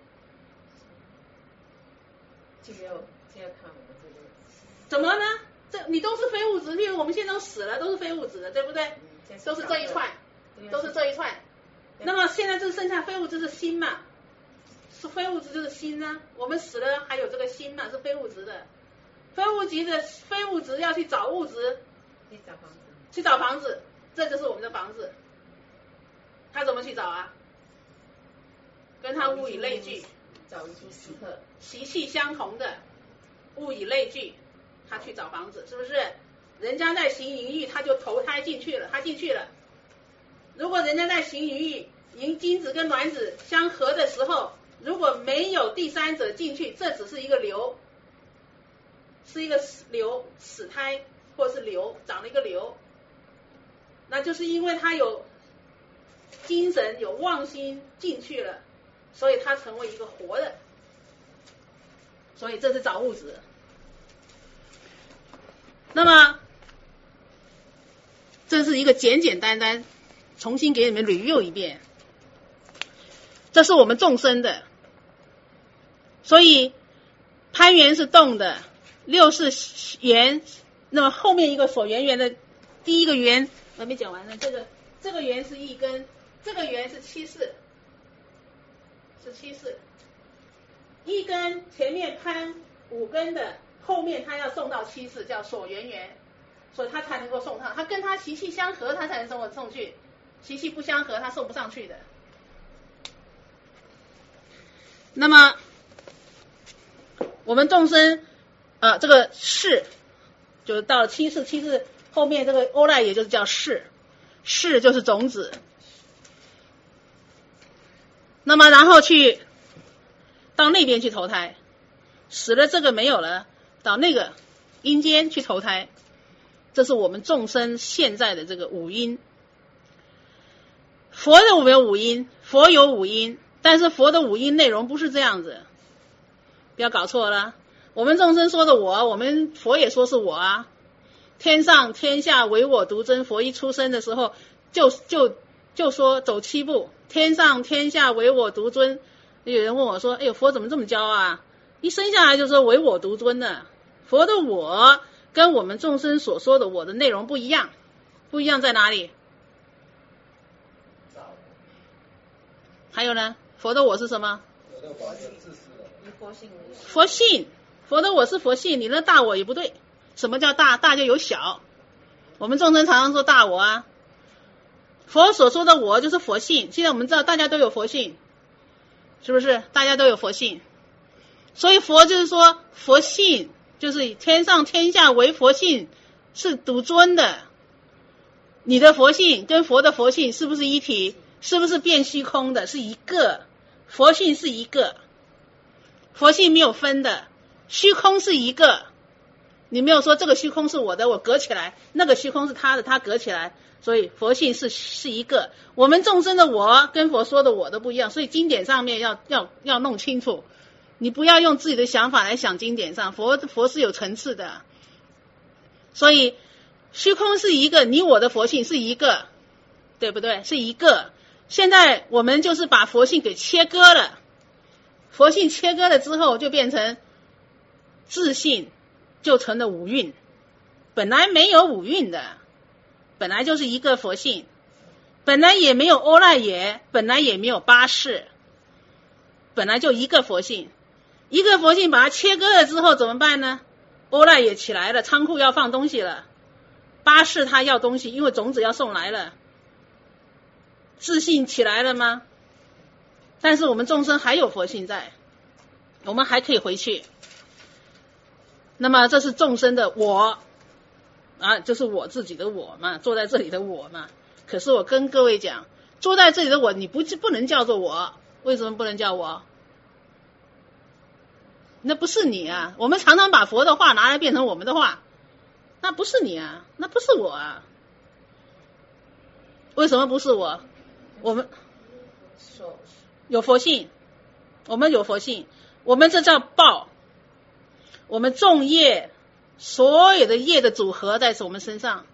就要就要看我们这个。 怎么呢？这你都是非物质，例如我们现在都死了，都是非物质的，对不对？ 嗯、 都是这一串，都是这一串。那么现在就剩下非物质是心嘛？是非物质就是心呢、啊？我们死了还有这个心嘛？是非物质的，非物质的非物质要去找物质， 去找房子， 去找房子，这就是我们的房子。他怎么去找啊？跟他物以类聚， 找一处时刻， 习气相同的物以类聚，他去找房子，是不是？人家在行淫欲，他就投胎进去了，他进去了。如果人家在行淫欲，银精子跟卵子相合的时候，如果没有第三者进去，这只是一个瘤，是一个瘤死胎，或是瘤长了一个瘤，那就是因为他有精神有妄心进去了，所以他成为一个活的，所以这是找物质。那么这是一个简简单单，重新给你们 review 一遍，这是我们众生的，所以攀缘是动的，六是缘，那么后面一个所缘缘的第一个缘还没讲完呢，这个这个缘是一根，这个缘是七世，是七世，一根前面攀五根的，后面他要送到七世，叫所缘缘，所以他才能够送上，他跟他习气相合，他才能送我送去，习气不相合，他送不上去的。那么我们众生啊，这个世就是到了七世，七世后面这个欧赖也就是叫世，世就是种子。那么然后去到那边去投胎，死了这个没有了，到那个阴间去投胎，这是我们众生现在的这个五阴。佛的有没有五阴？佛有五阴，但是佛的五阴内容不是这样子，不要搞错了。我们众生说的我，我们佛也说是我啊。天上天下唯我独尊，佛一出生的时候就就就说走七步，天上天下唯我独尊。有人问我说，哎呦，佛怎么这么骄傲啊？一生下来就说唯我独尊呢。佛的我跟我们众生所说的我的内容不一样，不一样在哪里？还有呢，佛的我是什么？ 佛性， 佛性，佛的我是佛性，你那大我也不对。什么叫大？大就有小。我们众生常常说大我啊，佛所说的我就是佛性。现在我们知道大家都有佛性，是不是？大家都有佛性，所以佛就是说佛性就是天上天下唯佛性是独尊的。你的佛性跟佛的佛性是不是一体？是不是变虚空的？是一个，佛性是一个，佛性没有分的，虚空是一个。你没有说这个虚空是我的，我隔起来，那个虚空是他的，他隔起来，所以佛性是是一个。我们众生的我跟佛说的我都不一样，所以经典上面要要要弄清楚，你不要用自己的想法来想经典上，佛佛是有层次的，所以虚空是一个，你我的佛性是一个，对不对？是一个。现在我们就是把佛性给切割了，佛性切割了之后就变成自性，就成了五蕴。本来没有五蕴的，本来就是一个佛性，本来也没有阿赖耶，本来也没有八识，本来就一个佛性。一个佛性把它切割了之后怎么办呢？阿赖耶起来了，仓库要放东西了，八识他要东西，因为种子要送来了。自信起来了吗？但是我们众生还有佛性在，我们还可以回去。那么这是众生的我啊，就是我自己的我嘛，坐在这里的我嘛。可是我跟各位讲，坐在这里的我，你不不能叫做我，为什么不能叫我？那不是你啊！我们常常把佛的话拿来变成我们的话，那不是你啊，那不是我啊。为什么不是我？我们有佛性，我们有佛性，我们这叫报。我们种业，所有的业的组合在我们身上，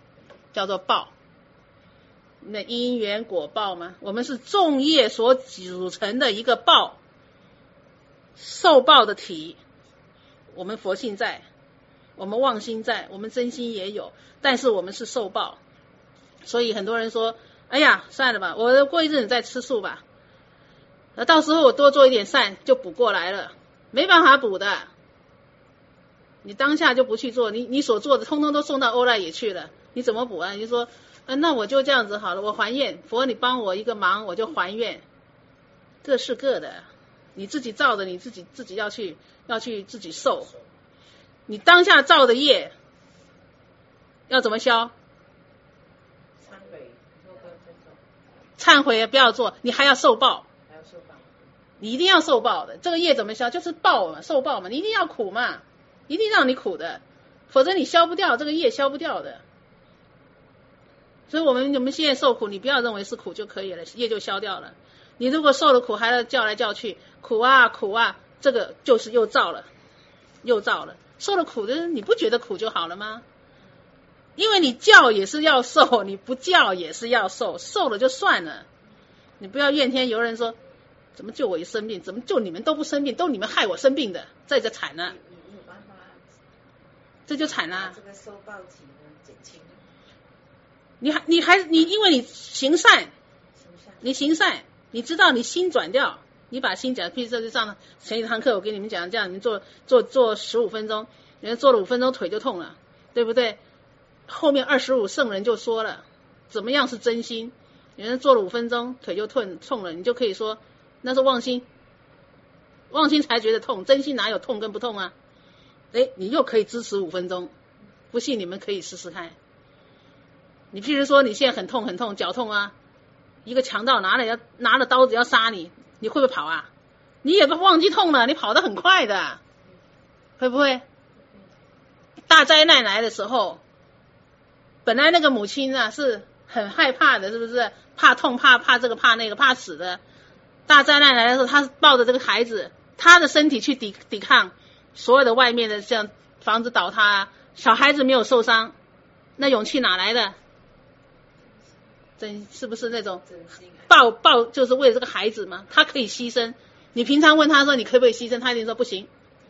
叫做报。那因缘果报吗？我们是众业所组成的一个报，受报的体。我们佛性在，我们妄心在，我们真心也有，但是我们是受报。所以很多人说，哎呀，算了吧，我过一阵子再吃素吧，到时候我多做一点善就补过来了。没办法补的，你当下就不去做，你你所做的通通都送到欧赖也去了，你怎么补啊？你就说，呃，那我就这样子好了，我还愿，佛你帮我一个忙，我就还愿，各是各的，你自己造的，你自己自己要去要去自己受，你当下造的业要怎么消？ 忏悔， 忏悔也不要做，你还要受报， 还要受报， 你一定要受报的。这个业怎么消？就是报嘛，受报嘛，你一定要苦嘛，一定让你苦的，否则你消不掉，这个业消不掉的。所以我们我们现在受苦，你不要认为是苦就可以了，业就消掉了。你如果受了苦还要叫来叫去，苦啊苦啊，这个就是又造了，又造了。受了苦的你不觉得苦就好了吗？因为你叫也是要受，你不叫也是要受，受了就算了。你不要怨天尤人说，怎么就我一生病，怎么就你们都不生病，都你们害我生病的，这就惨了， 你你有办法， 这就惨了。 这个受报体呢减轻， 你还你还你因为你行善， 行善， 你行善，你知道你心转掉，你把心讲，譬如说就上前一堂课我给你们讲，这样你们做做做十五分钟，人家做了五分钟腿就痛了，对不对？后面二十五圣人就说了，怎么样是真心？人家做了五分钟腿就痛痛了，你就可以说那是妄心，妄心才觉得痛，真心哪有痛跟不痛啊？哎，你又可以支持五分钟，不信你们可以试试看。你譬如说你现在很痛很痛，脚痛啊，一个强盗拿了要拿了刀子要杀你，你会不会跑啊？你也不忘记痛了，你跑得很快的，会不会？大灾难来的时候，本来那个母亲啊是很害怕的，是不是？怕痛怕怕这个怕那个怕死的。大灾难来的时候，她抱着这个孩子，她的身体去抵抵抗所有的外面的，像房子倒塌啊，小孩子没有受伤，那勇气哪来的？真是不是那种抱抱就是为了这个孩子吗？他可以牺牲。你平常问他说你可不可以牺牲，他一定说不行。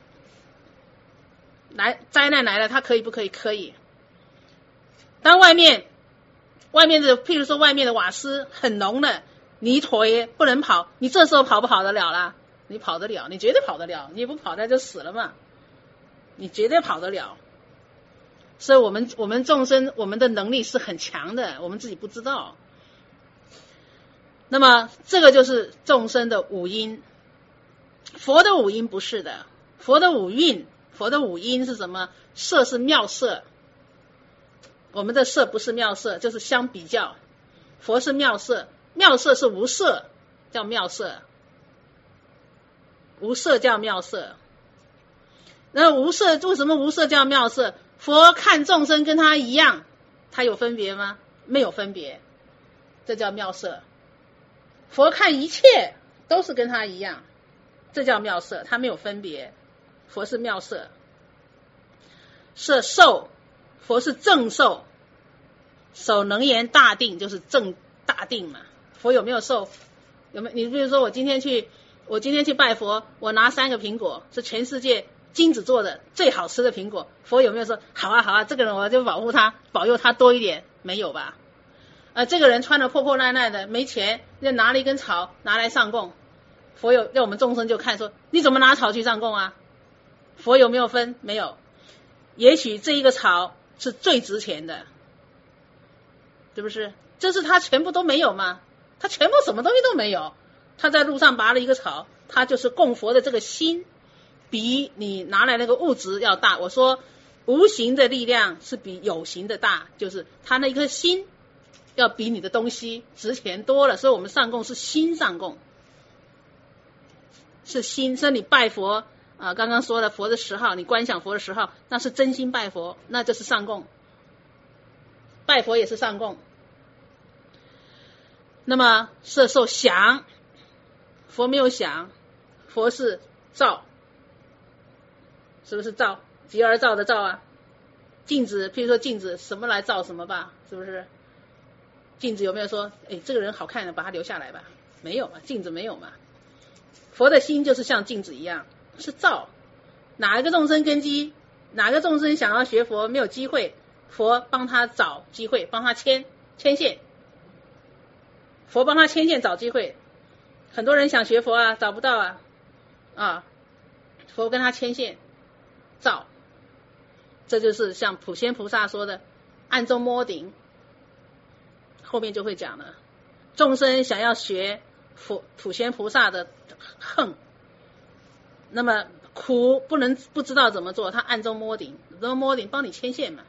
来，灾难来了，他可以不可以？可以。当外面外面的，譬如说外面的瓦斯很浓了，你腿不能跑，你这时候跑不跑得了啦？你跑得了，你绝对跑得了，你不跑他就死了嘛，你绝对跑得了。所以我们我们众生我们的能力是很强的，我们自己不知道。那么这个就是众生的五阴，佛的五阴不是的，佛的五蕴，佛的五阴是什么？色是妙色，我们的色不是妙色，就是相比较，佛是妙色，妙色是无色，叫妙色，无色叫妙色。那无色为什么无色叫妙色？佛看众生跟他一样，他有分别吗？没有分别，这叫妙色。佛看一切都是跟他一样，这叫妙色，他没有分别，佛是妙色。色受，佛是正受，守能言大定就是正大定嘛。佛有没有受？有没有？你比如说我今天去，我今天去拜佛，我拿三个苹果，是全世界金子做的最好吃的苹果，佛有没有说好啊好啊，这个人我就保护他，保佑他多一点？没有吧？呃，这个人穿的破破烂烂的，没钱，就拿了一根草拿来上供，佛有让我们众生就看说，你怎么拿草去上供啊？佛有没有分？没有。也许这一个草是最值钱的，是不是？这是他全部都没有吗？他全部什么东西都没有，他在路上拔了一个草，他就是供佛的这个心比你拿来那个物质要大。我说无形的力量是比有形的大，就是他那一颗心要比你的东西值钱多了，所以我们上供是心上供，是心。所以你拜佛啊，刚刚说了佛的十号，你观想佛的十号，那是真心拜佛，那就是上供。拜佛也是上供。那么色受想，佛没有想，佛是造，是不是造？即而造的造啊。 镜子，譬如说镜子什么来照什么吧，是不是？镜子有没有说，哎，这个人好看的，把他留下来吧？没有嘛，镜子没有嘛。佛的心就是像镜子一样，是照。哪一个众生根基，哪个众生想要学佛没有机会，佛帮他找机会，帮他牵牵线。佛帮他牵线找机会。很多人想学佛啊，找不到啊，啊，佛跟他牵线照。这就是像普贤菩萨说的暗中摸顶，后面就会讲了。众生想要学佛普贤菩萨的恨，那么苦不能不知道怎么做，他暗中摸顶，怎么摸顶？帮你牵线嘛。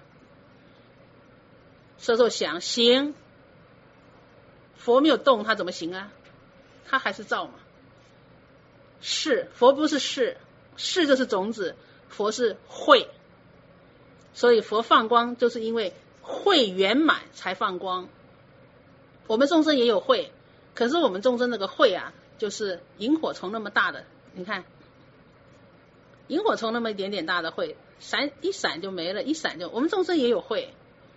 所以说想行，佛没有动，他怎么行啊？他还是照嘛。是佛不是是，是就是种子，佛是慧。所以佛放光就是因为慧圆满才放光。我们众生也有慧，可是我们众生那个慧啊，就是萤火虫那么大的，你看萤火虫那么一点点大的慧，闪一闪就没了，一闪就，我们众生也有慧。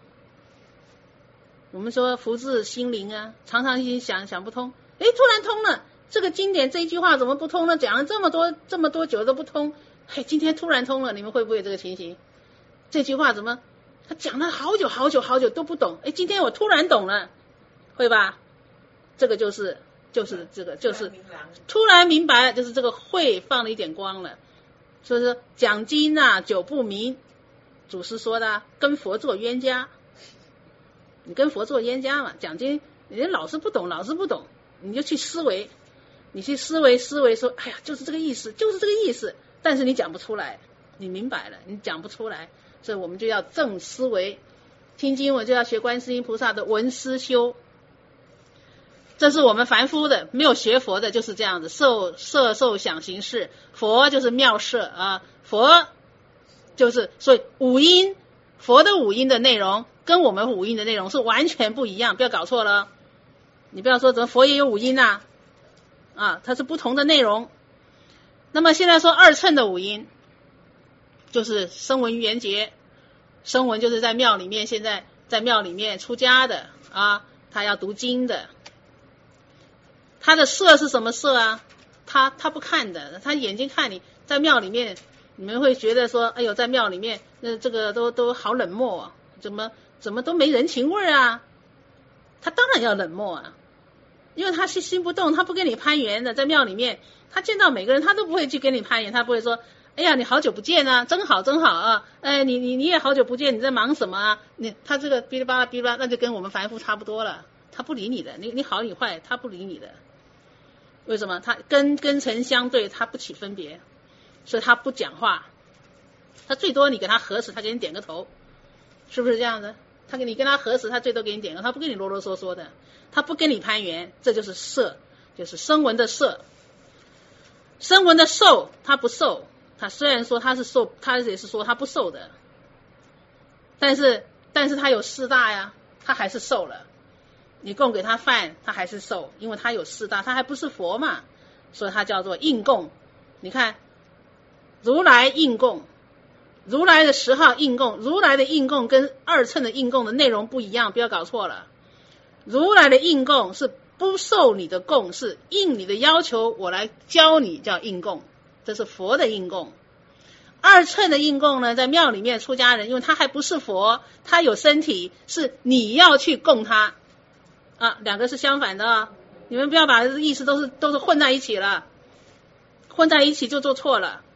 我们说福至心灵啊，常常一想想不通，诶，突然通了，这个经典这一句话怎么不通呢？讲了这么多这么多久都不通，嘿，今天突然通了，你们会不会有这个情形？这句话怎么他讲了好久好久好久都不懂，诶，今天我突然懂了，会吧？这个就是就是这个就是突然明白了，就是这个慧放了一点光了。所以说讲经啊久不明，祖师说的跟佛做冤家，你跟佛做冤家嘛，讲经你老是不懂老是不懂，你就去思维，你去思维思维说，哎呀就是这个意思就是这个意思，但是你讲不出来，你明白了你讲不出来，所以我们就要正思维，听经文就要学观世音菩萨的闻思修。这是我们凡夫的，没有学佛的就是这样子，受色受想行识，佛就是妙色啊，佛就是所以五音，佛的五音的内容跟我们五音的内容是完全不一样，不要搞错了。你不要说怎么佛也有五音啊，啊，它是不同的内容。那么现在说二乘的五音，就是声闻缘缘觉，声闻就是在庙里面，现在在庙里面出家的啊，他要读经的。他的色是什么色啊？他他不看的，他眼睛看你在庙里面，你们会觉得说，哎呦，在庙里面那这个都都好冷漠啊，怎么怎么都没人情味啊？他当然要冷漠啊，因为他是心不动，他不跟你攀缘的，在庙里面，他见到每个人他都不会去跟你攀缘，他不会说，哎呀，你好久不见啊，真好真好啊，哎，你你你也好久不见，你在忙什么啊？你他这个哔哩吧啦哔哩吧啦，那就跟我们凡夫差不多了，他不理你的，你你好你坏，他不理你的。为什么？他根根尘相对，他不起分别，所以他不讲话。他最多你给他合十，他给你点个头，是不是这样的？他给你跟他合十，他最多给你点个，他不跟你啰啰嗦嗦的，他不跟你攀缘，这就是色，就是声闻的色。声闻的受，他不受，他虽然说他是受，他也是说他不受的，但是但是他有四大呀，他还是受了。你供给他饭，他还是受，因为他有四大，他还不是佛嘛，所以他叫做应供。你看，如来应供，如来的十号应供，如来的应供跟二乘的应供的内容不一样，不要搞错了。如来的应供是不受你的供，是应你的要求，我来教你，叫应供，这是佛的应供。二乘的应供呢，在庙里面出家人，因为他还不是佛，他有身体，是你要去供他。啊，两个是相反的啊！你们不要把意思都是都是混在一起了，混在一起就做错了。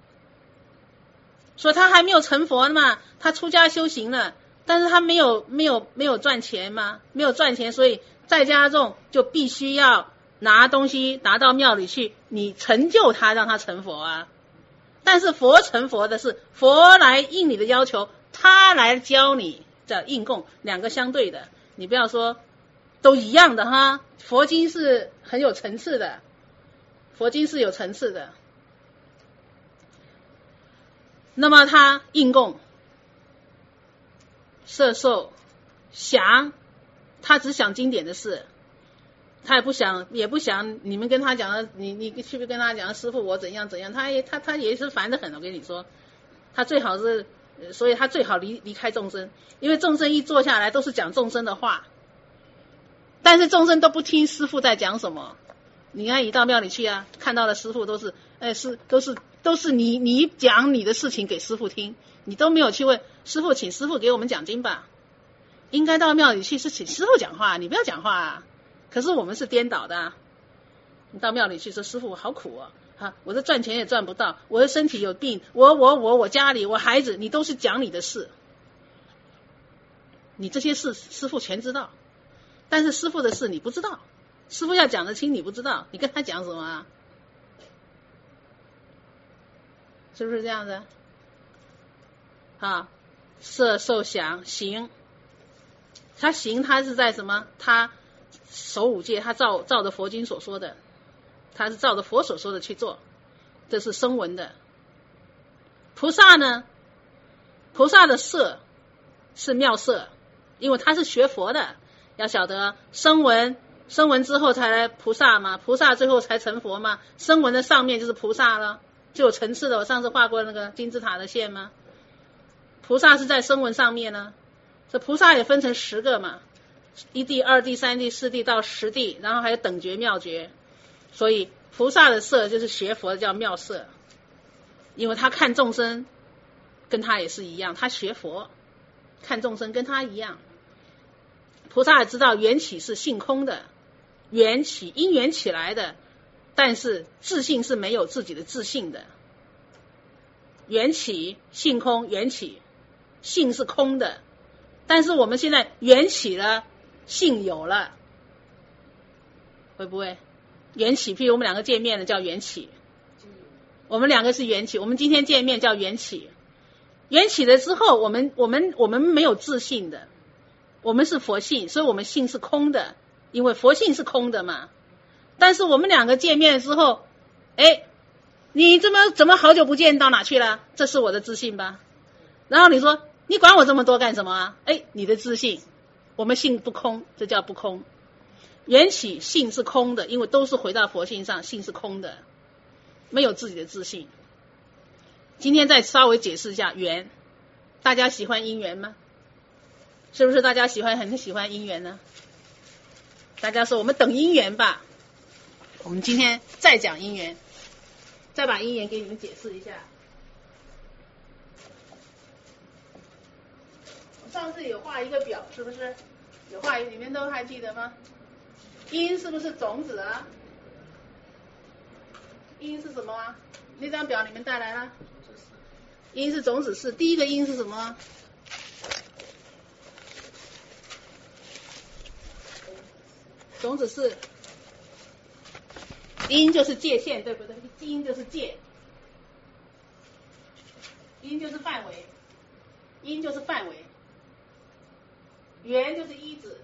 说他还没有成佛嘛，他出家修行了，但是他没有没有没有赚钱嘛，没有赚钱，所以在家众就必须要拿东西拿到庙里去，你成就他，让他成佛啊。但是佛成佛的是佛来应你的要求，他来教你的应供，两个相对的，你不要说。都一样的哈，佛经是很有层次的，佛经是有层次的。那么他应供、摄受、想，他只想经典的事，他也不想也不想你们跟他讲的，你你去跟他讲师父我怎样怎样，他也他他也是烦得很，我跟你说，他最好是呃所以他最好离离开众生，因为众生一坐下来都是讲众生的话，但是众生都不听师父在讲什么。你看一到庙里去啊，看到的师父都是，哎，是都是都是你你讲你的事情给师父听，你都没有去问师父，请师父给我们讲经吧。应该到庙里去是请师父讲话，你不要讲话啊。可是我们是颠倒的啊，你到庙里去说师父我好苦啊，啊，我这赚钱也赚不到，我的身体有病，我我我我家里我孩子，你都是讲你的事，你这些事师父全知道，但是师父的事你不知道。师父要讲得清，你不知道，你跟他讲什么啊？是不是这样子？啊，色受想行，他行他是在什么？他守五戒，他照照着佛经所说的，他是照着佛所说的去做，这是声闻的。菩萨呢？菩萨的色是妙色，因为他是学佛的，要晓得声闻。声闻之后才来菩萨嘛，菩萨最后才成佛嘛，声闻的上面就是菩萨了，就有层次的。我上次画过那个金字塔的线吗？菩萨是在声闻上面呢，这菩萨也分成十个嘛，一地、二地、三地、四地到十地，然后还有等觉、妙觉，所以菩萨的色就是学佛的叫妙色，因为他看众生跟他也是一样，他学佛看众生跟他一样。菩萨也知道缘起是性空的，缘起因缘起来的，但是自性是没有自己的自性的。缘起性空，缘起性是空的，但是我们现在缘起了，性有了，会不会？缘起，譬如我们两个见面了叫缘起，我们两个是缘起，我们今天见面叫缘起。缘起了之后，我们我们我们没有自性的，我们是佛性，所以我们性是空的，因为佛性是空的嘛。但是我们两个见面之后，哎，你怎么怎么好久不见，到哪去了？这是我的自信吧？然后你说你管我这么多干什么啊？哎，你的自信，我们性不空，这叫不空。缘起性是空的，因为都是回到佛性上，性是空的，没有自己的自信。今天再稍微解释一下缘，大家喜欢因缘吗？是不是大家喜欢很喜欢因缘呢？大家说我们等因缘吧。我们今天再讲因缘，再把因缘给你们解释一下。我上次有画一个表，是不是？有画，你们都还记得吗？因是不是种子啊？因是什么啊？那张表你们带来了？因是种子是，第一个因是什么？种子是因就是界限，对不对？因就是界，因就是范围，因就是范围，缘就是依止，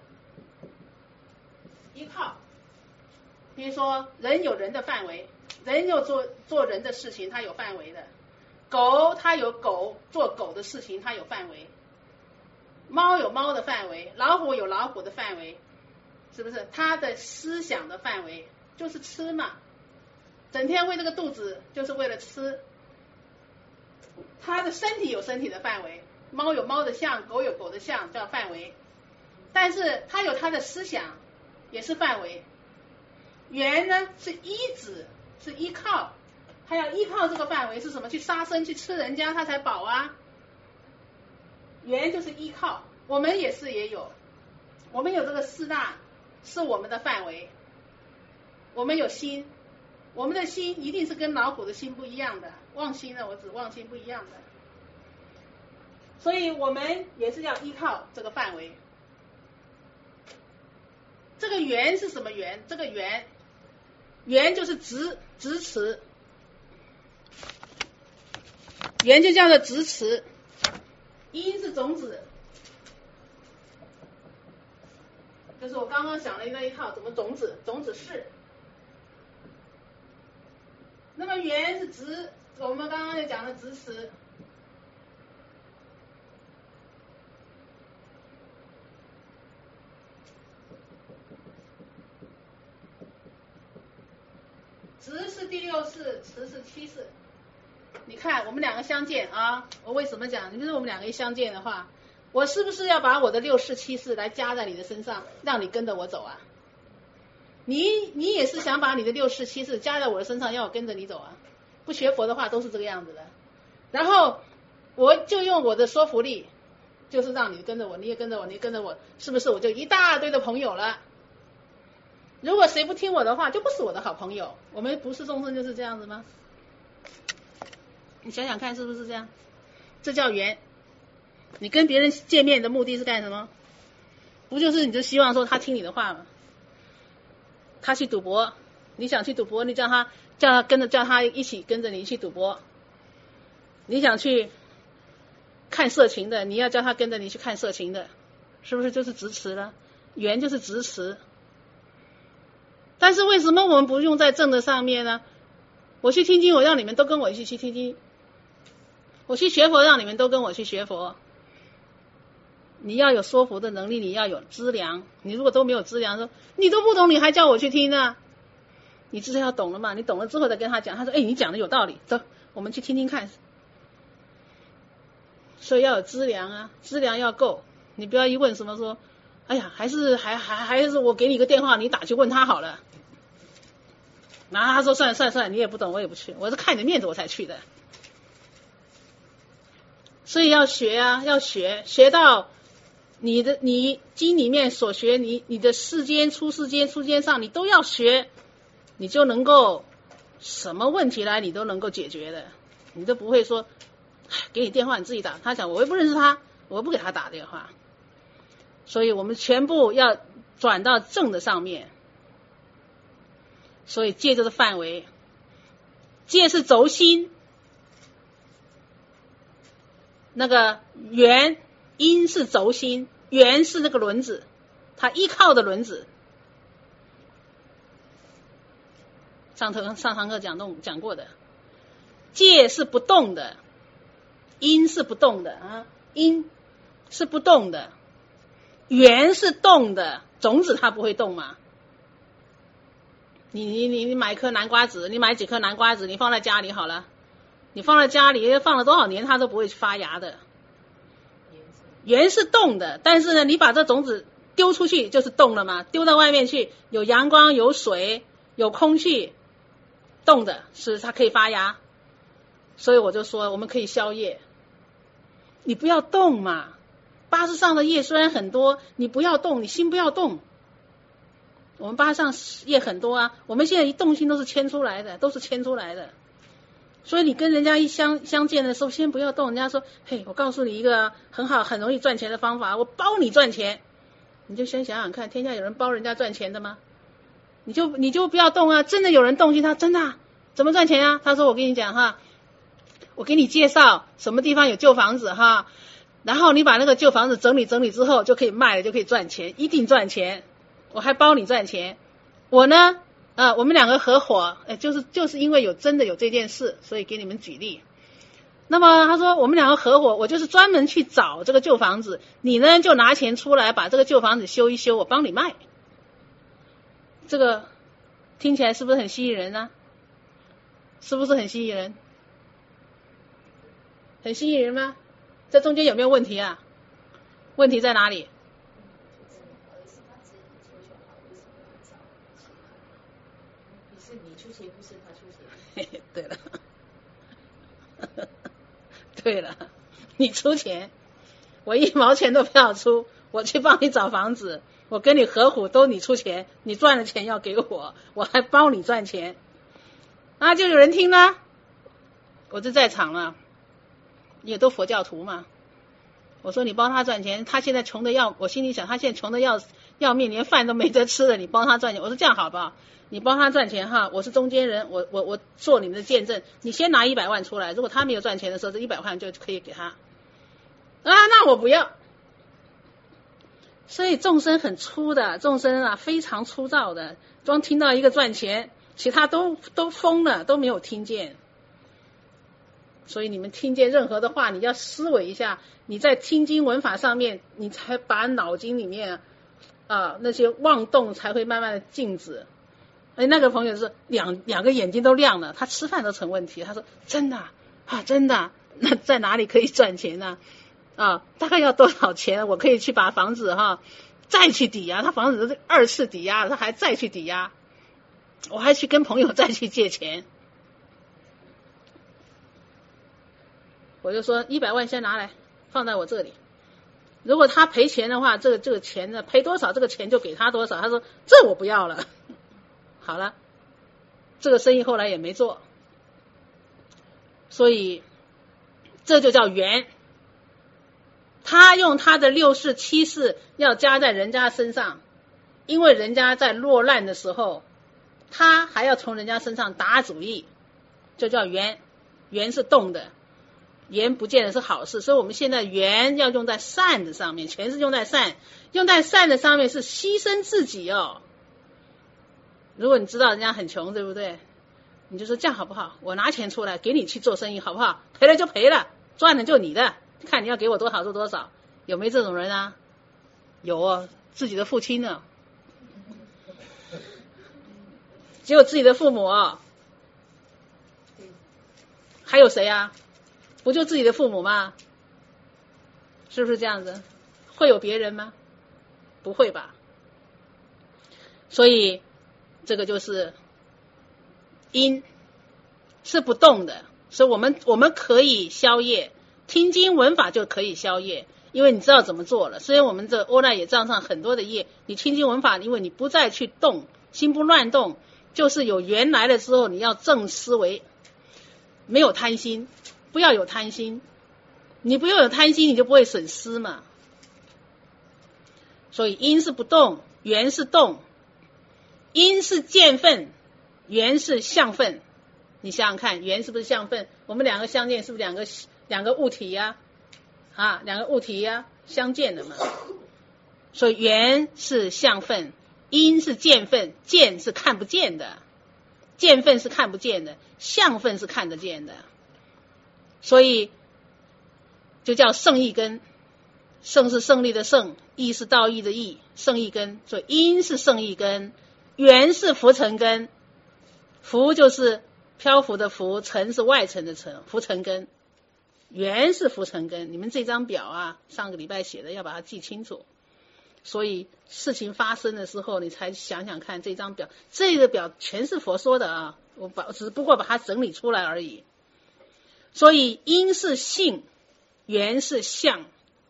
依靠。比如说人有人的范围，人有做做人的事情，它有范围的。狗它有狗做狗的事情，它有范围。猫有猫的范围，老虎有老虎的范围，是不是？它的思想的范围就是吃嘛，整天喂这个肚子就是为了吃。它的身体有身体的范围，猫有猫的相，狗有狗的相，叫范围。但是它有它的思想，也是范围。缘呢是依止，是依靠，它要依靠这个范围是什么？去杀生去吃人家，它才饱啊。缘就是依靠，我们也是也有，我们有这个四大是我们的范围。我们有心，我们的心一定是跟老虎的心不一样的，妄心呢，我指妄心不一样的，所以我们也是要依靠这个范围。这个缘是什么缘？这个缘缘就是执执持，缘就叫做执持。因是种子，就是我刚刚讲的那一套，怎么种子？种子是。那么缘是执，我们刚刚就讲的执持。执是第六世，持是七世。 你看我们两个相见啊，我为什么讲？你说我们两个一相见的话，我是不是要把我的六世七世来加在你的身上，让你跟着我走啊？你你也是想把你的六世七世加在我的身上，要我跟着你走啊？不学佛的话都是这个样子的。然后我就用我的说服力，就是让你跟着我，你也跟着我，你也跟着我，是不是我就一大堆的朋友了？如果谁不听我的话，就不是我的好朋友。我们不是众生就是这样子吗？你想想看是不是这样？这叫缘。你跟别人见面的目的是干什么？不就是你就希望说他听你的话吗？他去赌博，你想去赌博，你叫他叫他跟着叫他一起跟着你去赌博。你想去看色情的，你要叫他跟着你去看色情的，是不是就是执持了？缘就是执持。但是为什么我们不用在正的上面呢？我去听经，我让你们都跟我一起去听经；我去学佛，让你们都跟我去学佛。你要有说服的能力，你要有资粮。你如果都没有资粮，说你都不懂，你还叫我去听呢？你至少要懂了嘛？你懂了之后再跟他讲，他说：“哎，你讲的有道理，走，我们去听听看。”所以要有资粮啊，资粮要够。你不要一问什么说，哎呀，还是还还还是我给你个电话，你打去问他好了。然后他说算了算了算了，你也不懂，我也不去，我是看你的面子我才去的。所以要学啊，要学，学到你的你经里面所学，你你的世间出世间出间上，你都要学，你就能够什么问题来你都能够解决的，你都不会说给你电话你自己打，他讲我又不认识他，我不给他打电话。所以我们全部要转到正的上面。所以戒这个范围，戒是轴心，那个缘因是轴心，缘是那个轮子，它依靠的轮子。上堂上堂课讲动讲过的，戒是不动的，因是不动的啊，因是不动的，缘是动的，种子它不会动嘛。你你你你买颗南瓜子，你买几颗南瓜子，你放在家里好了，你放在家里放了多少年，它都不会发芽的。缘是动的，但是呢，你把这种子丢出去就是动了嘛，丢到外面去，有阳光、有水、有空气，动的是它可以发芽。所以我就说，我们可以消业，你不要动嘛。八识上的业虽然很多，你不要动，你心不要动。我们八上业很多啊，我们现在一动心都是牵出来的，都是牵出来的。所以你跟人家一相相见的时候，先不要动。人家说，嘿，我告诉你一个很好、很容易赚钱的方法，我包你赚钱。你就先想想看，天下有人包人家赚钱的吗？你就你就不要动啊！真的有人动心，他真的、啊、怎么赚钱啊？他说我跟你讲哈，我给你介绍什么地方有旧房子哈，然后你把那个旧房子整理整理之后就可以卖了，就可以赚钱，一定赚钱。我还包你赚钱，我呢，呃，我们两个合伙，呃，就是就是因为有真的有这件事，所以给你们举例。那么他说我们两个合伙，我就是专门去找这个旧房子，你呢就拿钱出来把这个旧房子修一修，我帮你卖。这个听起来是不是很吸引人呢？是不是很吸引人？很吸引人吗？这中间有没有问题啊？问题在哪里？ 你出钱不是他出钱。 对了，对了，你出钱，我一毛钱都不要出，我去帮你找房子，我跟你合伙都你出钱，你赚的钱要给我，我还帮你赚钱，那就有人听了，我就在场了，也都佛教徒嘛。我说你帮他赚钱，他现在穷的要，我心里想他现在穷的要要命，连饭都没得吃了，你帮他赚钱。我说这样好不好？你帮他赚钱哈，我是中间人，我我我做你们的见证。你先拿一百万出来，如果他没有赚钱的时候，这一百万就可以给他。啊，那我不要。所以众生很粗的，众生啊非常粗糙的，光听到一个赚钱，其他都都疯了，都没有听见。所以你们听见任何的话，你要思维一下，你在听经闻法上面，你才把脑筋里面啊那些妄动才会慢慢的静止。哎，那个朋友是两两个眼睛都亮了，他吃饭都成问题。他说真的、啊， 啊，真的？那在哪里可以赚钱呢？啊，大概要多少钱？我可以去把房子哈再去抵押，他房子是二次抵押，他还再去抵押，我还去跟朋友再去借钱。我就说一百万先拿来放在我这里，如果他赔钱的话，这个这个钱呢，赔多少这个钱就给他多少。他说这我不要了。好了，这个生意后来也没做，所以这就叫缘。他用他的六世七世要加在人家身上，因为人家在落难的时候，他还要从人家身上打主意，就叫缘。缘是动的，缘不见得是好事，所以我们现在缘要用在善的上面，全是用在善，用在善的上面是牺牲自己哦。如果你知道人家很穷，对不对？你就说这样好不好？我拿钱出来给你去做生意，好不好？赔了就赔了，赚了就你的，看你要给我多少就多少。有没有这种人啊？有哦，自己的父亲呢？只有自己的父母哦。还有谁啊？不就自己的父母吗？是不是这样子？会有别人吗？不会吧。所以这个就是因，是不动的，所以我们我们可以消业，听经闻法就可以消业，因为你知道怎么做了。虽然我们这阿赖耶障上很多的业，你听经闻法，因为你不再去动，心不乱动，就是有缘来了之后，你要正思维，没有贪心，不要有贪心，你不要有贪心，你就不会损失嘛。所以因是不动，缘是动。因是见分，缘是相分。你想想看，缘是不是相分？我们两个相见，是不是两个两个物体呀、啊？啊，两个物体呀、啊，相见的嘛。所以缘是相分，因是见分，见是看不见的，见分是看不见的，相分是看得见的。所以就叫胜义根，胜是胜利的胜，义是道义的义，胜义根。所以因是胜义根。缘是浮尘根，浮就是漂浮的浮，尘是外尘的尘，浮尘根。缘是浮尘根，你们这张表啊，上个礼拜写的，要把它记清楚。所以事情发生的时候，你才想想看这张表，这个表全是佛说的啊，我把只不过把它整理出来而已。所以因是性，缘是相，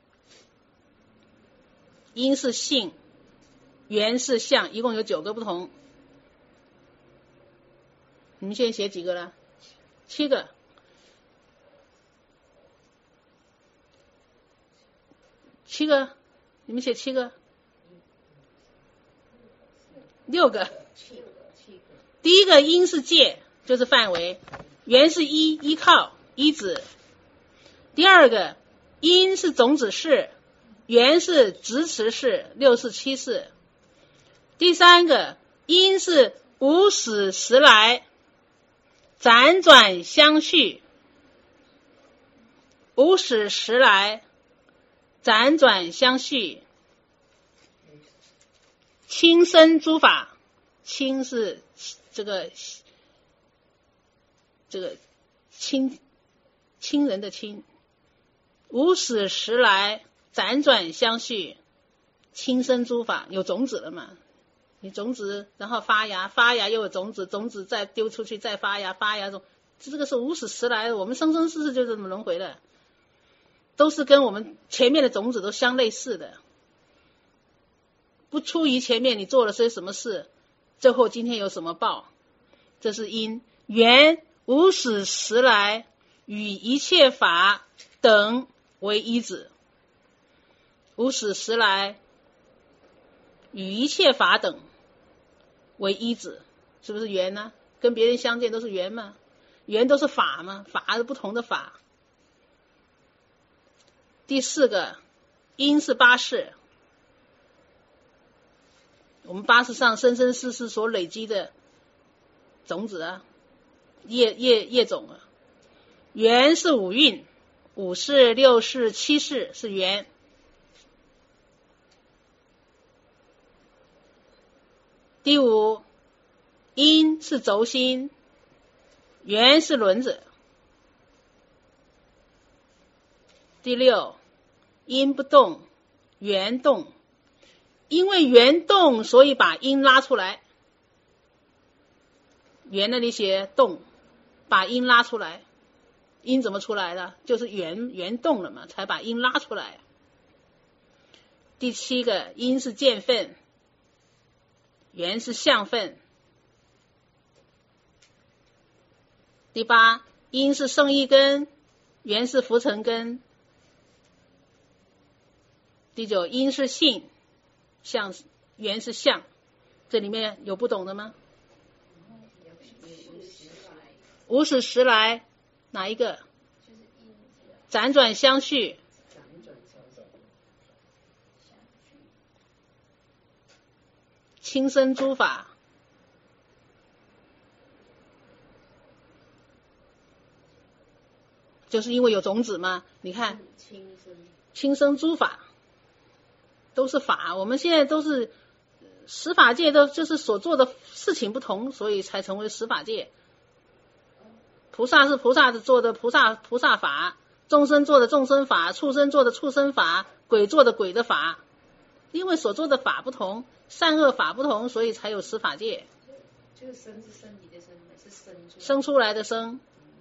因是性。缘是相，一共有九个不同。你们现在写几个了？七个。七个，你们写七个。六个。第一个因是界，就是范围；缘是依，依靠，依止。第二个因是种子识，缘是执持识，六识七识。第三个因是无始时来，辗转相续，无始时来，辗转相续，亲生诸法，亲是这个这个亲亲人的亲，无始时来，辗转相续，亲生诸法，有种子了嘛？你种子，然后发芽，发芽又有种子，种子再丢出去，再发芽，发芽种，这个是无始时来的，我们生生世世就这么轮回的，都是跟我们前面的种子都相类似的。不出于前面你做了些什么事，最后今天有什么报，这是因。缘无始时来，与一切法等为依止。无始时来，与一切法等为依止，是不是缘呢？跟别人相见都是缘嘛，缘都是法嘛，法是不同的法。第四个因是八识，我们八识上生生世世所累积的种子啊，业业业种啊。缘是五蕴，五识六识七识是缘。第五因是轴心，缘是轮子。 第六，因不动，缘动。因为缘动，所以把因拉出来。缘那里写动，把因拉出来。因怎么出来的？就是缘缘动了嘛，才把因拉出来。第七个，因是见分，缘是相分。第八，因是生意根，缘是浮尘根。第九，因是性，相缘是相。这里面有不懂的吗？无始时来哪一个？辗转相续。亲生诸法。就是因为有种子嘛，你看亲生诸法都是法，我们现在都是十法界，都就是所做的事情不同，所以才成为十法界。菩萨是菩萨做的菩萨菩萨法，众生做的众生法，畜生做的畜生法，鬼做的鬼的法，因为所做的法不同，善恶法不同，所以才有十法界。 这个生是生理的生，还是生出生出来的生。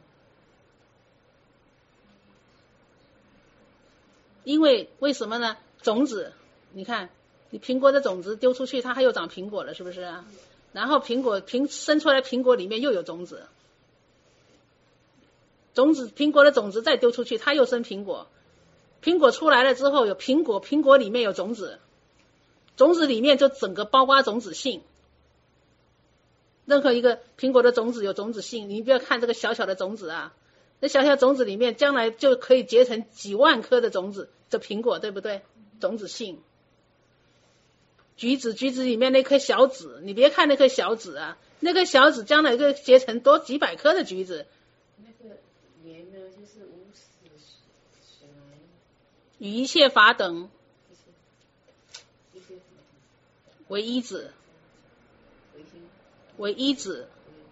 因为为什么呢？种子，你看，你苹果的种子丢出去，它还有长苹果了，是不是啊？然后苹果苹生出来，苹果里面又有种子，种子苹果的种子再丢出去，它又生苹果。苹果出来了之后有苹果，苹果里面有种子，种子里面就整个包括种子性。任何一个苹果的种子有种子性，你不要看这个小小的种子啊。那小小种子里面将来就可以结成几万颗的种子，这苹果对不对？种子性。橘子，橘子里面那颗小籽，你别看那颗小籽啊，那颗小籽将来就结成多几百颗的橘子。 那个缘呢，就是无始时来， 与一切法等为依止，为依止，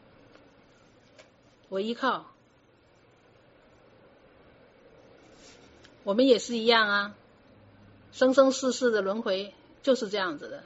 为依靠。我们也是一样啊，生生世世的轮回就是这样子的。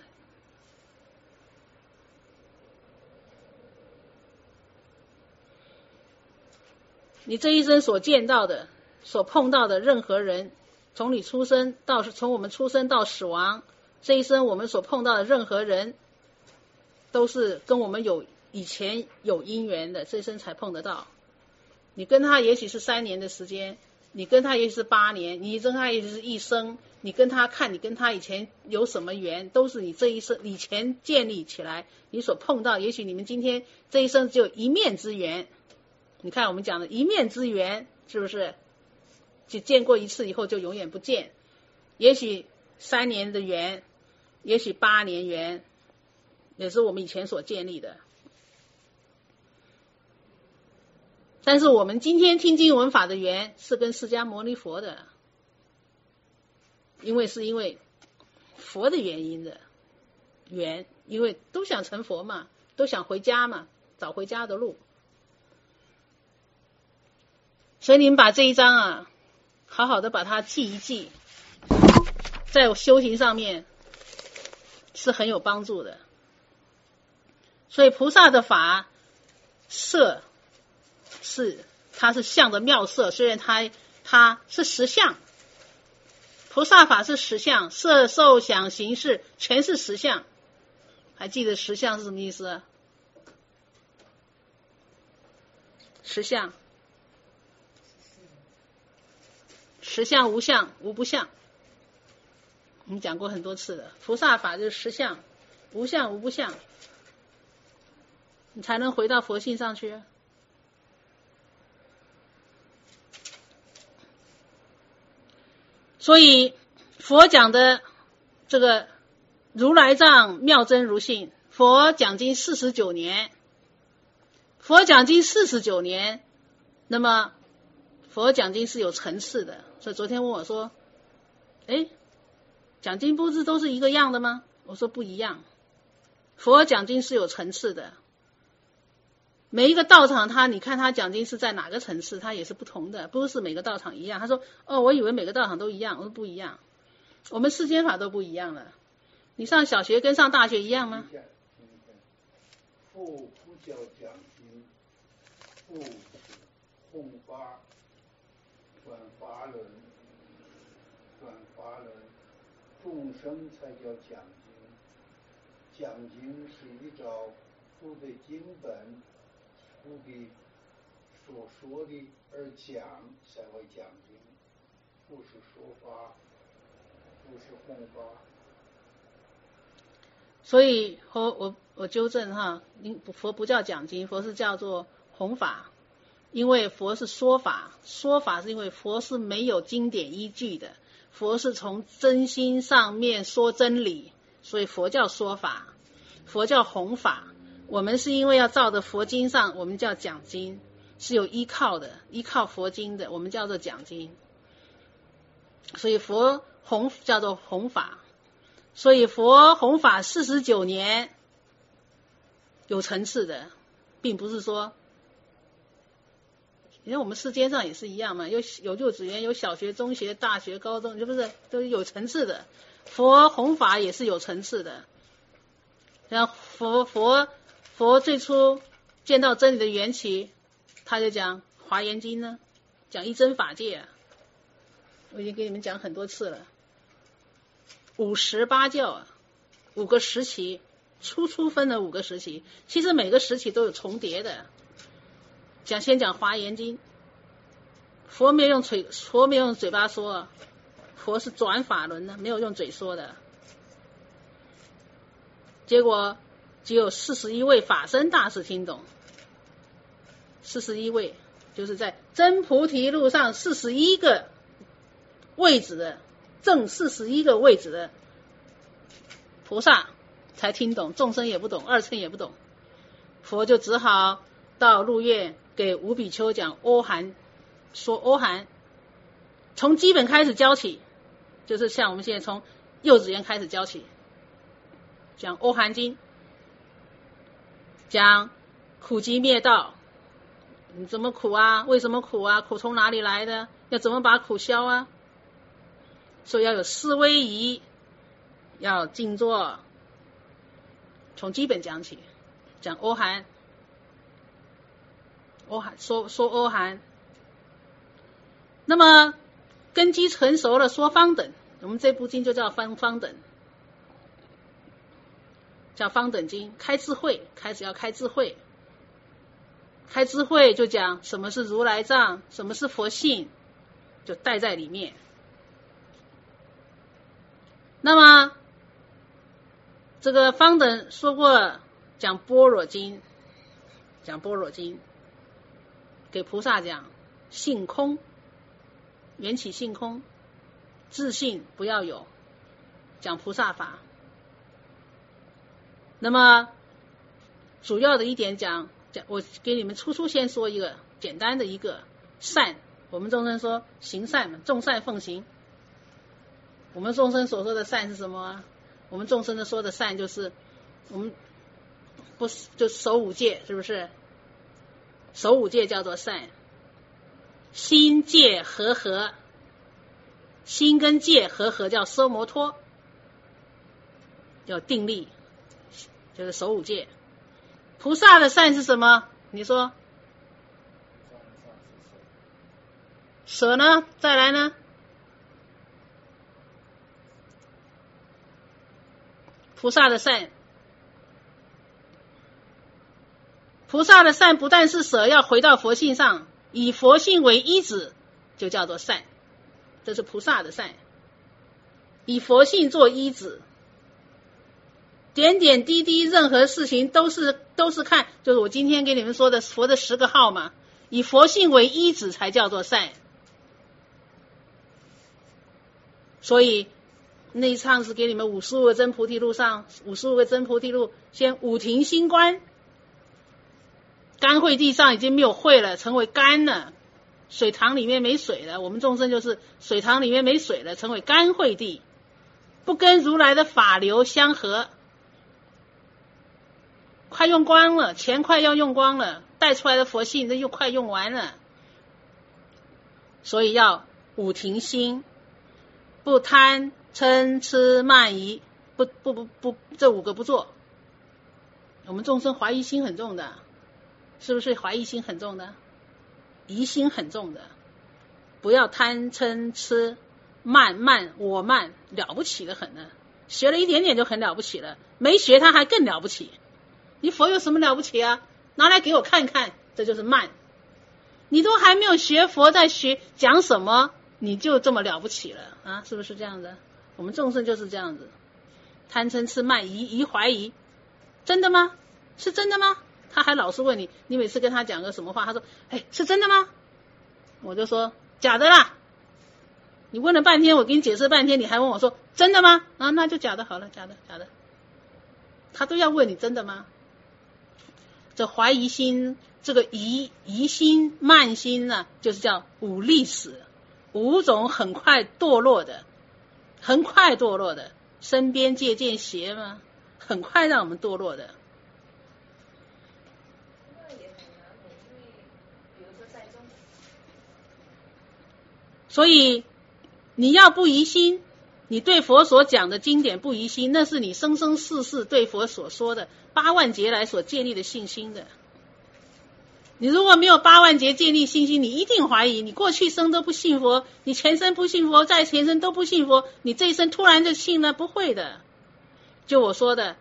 你这一生所见到的、所碰到的任何人，从你出生到从我们出生到死亡，这一生我们所碰到的任何人，都是跟我们有以前有因缘的，这一生才碰得到。你跟他也许是三年的时间，你跟他也许是八年，你跟他也许是一生，你跟他看你跟他以前有什么缘，都是你这一生以前建立起来，你所碰到，也许你们今天这一生只有一面之缘。你看我们讲的一面之缘，是不是就见过一次以后就永远不见？也许三年的缘，也许八年缘，也是我们以前所建立的。但是我们今天听经闻法的缘是跟释迦牟尼佛的，因为是因为佛的原因的缘，因为都想成佛嘛，都想回家嘛，找回家的路。所以你们把这一章啊，好好的把它记一记，在修行上面是很有帮助的。所以菩萨的法色是它是相的妙色，虽然它它是实相，菩萨法是实相，色受想行识全是实相。还记得实相是什么意思啊？实相，实相无相无不相，我们讲过很多次的。菩萨法就是实相，无相无不相，你才能回到佛性上去。所以佛讲的这个如来藏妙真如性，佛讲经四十九年，佛讲经四十九年，那么佛讲经是有层次的。所以昨天问我说，哎，讲经不是都是一个样的吗？我说不一样，佛讲经是有层次的。 每一个道场他你看他讲经是在哪个层次，他也是不同的，不是每个道场一样。他说哦，我以为每个道场都一样，我说不一样，我们世间法都不一样了。你上小学跟上大学一样吗？ 佛不叫讲经，佛是弘法，转法轮，转法轮，众生才叫讲经。讲经是依照佛的经本，佛的所说的而讲，才会讲经。不是说法，不是弘法。 所以佛我我纠正哈，佛不叫讲经，佛是叫做弘法，因为佛是说法，说法是因为佛是没有经典依据的，佛是从真心上面说真理，所以佛叫说法，佛叫弘法。我们是因为要照着佛经上，我们叫讲经，是有依靠的，依靠佛经的，我们叫做讲经。所以佛弘叫做弘法。所以佛弘法四十九年，有层次的，并不是说，因为我们世间上也是一样嘛，有有幼稚园，有小学、中学、大学、高中，是不是都有层次的？佛弘法也是有层次的。然后佛佛佛最初见到真理的缘起，他就讲《华严经》呢，讲一真法界啊，我已经给你们讲很多次了。五十八教，五个时期，初初分了五个时期，其实每个时期都有重叠的。讲先讲华严经，佛没有用嘴，佛没有用嘴巴说，佛是转法轮的，没有用嘴说的。结果只有四十一位法身大士听懂，四十一位就是在真菩提路上四十一个位置的。正四十一个位置的菩萨才听懂，众生也不懂，二乘也不懂，佛就只好到鹿苑给五比丘讲阿含，说阿含，从基本开始教起，就是像我们现在从幼稚园开始教起，讲阿含经，讲苦集灭道，你怎么苦啊？为什么苦啊？苦从哪里来的？要怎么把苦消啊？所以要有思维仪，要静坐，从基本讲起，讲阿含，阿含说说阿含。那么根基成熟了，说方等，我们这部经就叫方方等，叫方等经，开智慧，开始要开智慧，开智慧就讲什么是如来藏，什么是佛性，就带在里面。那么这个方等说过了，讲般若经，讲般若经，给菩萨讲性空，缘起性空，自信不要有，讲菩萨法。那么主要的一点讲，讲我给你们初初先说一个简单的一个善，我们众生说行善嘛，众善奉行。我们众生所说的善是什么？我们众生的说的善就是我们不是就守五戒，是不是？守五戒叫做善。心戒和合，心跟戒和合叫奢摩托，叫定力，就是守五戒。菩萨的善是什么？你说？舍呢？再来呢？菩萨的善，菩萨的善不但是舍，要回到佛性上，以佛性为依止，就叫做善，这是菩萨的善。以佛性做依止，点点滴滴任何事情都是都是看，就是我今天给你们说的佛的十个号嘛，以佛性为依止才叫做善。所以那一唱是给你们五十五个真菩提路上，五十五个真菩提路，先五停心观，甘慧地上已经没有慧了，成为甘了，水塘里面没水了，我们众生就是水塘里面没水了，成为甘慧地，不跟如来的法流相合，快用光了，钱快要用光了， 带出来的佛性，这又快用完了。所以要五停心，不贪嗔痴慢疑，不不不不，这五个不做。我们众生怀疑心很重的，是不是怀疑心很重的？疑心很重的，不要贪嗔痴慢慢我慢，了不起的很呢。学了一点点就很了不起了，没学他还更了不起。你佛有什么了不起啊？拿来给我看看，这就是慢。你都还没有学佛，在学讲什么，你就这么了不起了啊？是不是这样的？我们众生就是这样子，贪嗔痴慢疑疑怀疑，真的吗？是真的吗？他还老是问你，你每次跟他讲个什么话，他说，哎，是真的吗？我就说假的啦。你问了半天，我给你解释半天，你还问我说真的吗？啊，那就假的好了，假的假的。他都要问你真的吗？这怀疑心，这个疑疑心慢心呢、啊，就是叫五历史，五种很快堕落的，很快堕落的，身边借鉴邪嘛，很快让我们堕落的。所以你要不疑心，你对佛所讲的经典不疑心，那是你生生世世对佛所说的八万劫来所建立的信心的。你如果没有八万劫建立信心，你一定怀疑，你过去生都不信佛，你前生不信佛，再前生都不信佛，你这一生突然就信了，不会的。就我说的，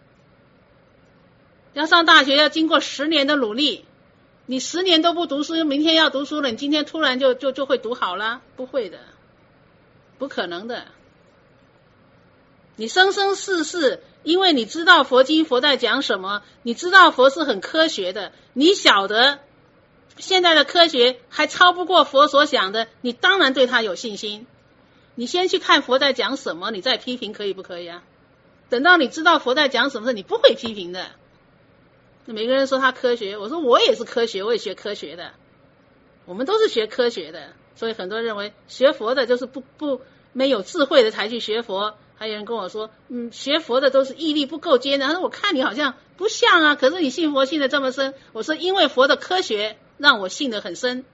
要上大学要经过十年的努力，你十年都不读书，明天要读书了，你今天突然就就就会读好了？不会的，不可能的。你生生世世，因为你知道佛经佛在讲什么，你知道佛是很科学的，你晓得现在的科学还超不过佛所想的，你当然对他有信心。你先去看佛在讲什么，你再批评，可以不可以啊？等到你知道佛在讲什么，你不会批评的。每个人说他科学，我说我也是科学，我也学科学的，我们都是学科学的。所以很多人认为学佛的就是不不没有智慧的才去学佛。还有人跟我说，嗯，学佛的都是毅力不够坚的。他说我看你好像不像啊，可是你信佛信得这么深。我说因为佛的科学让我信得很深。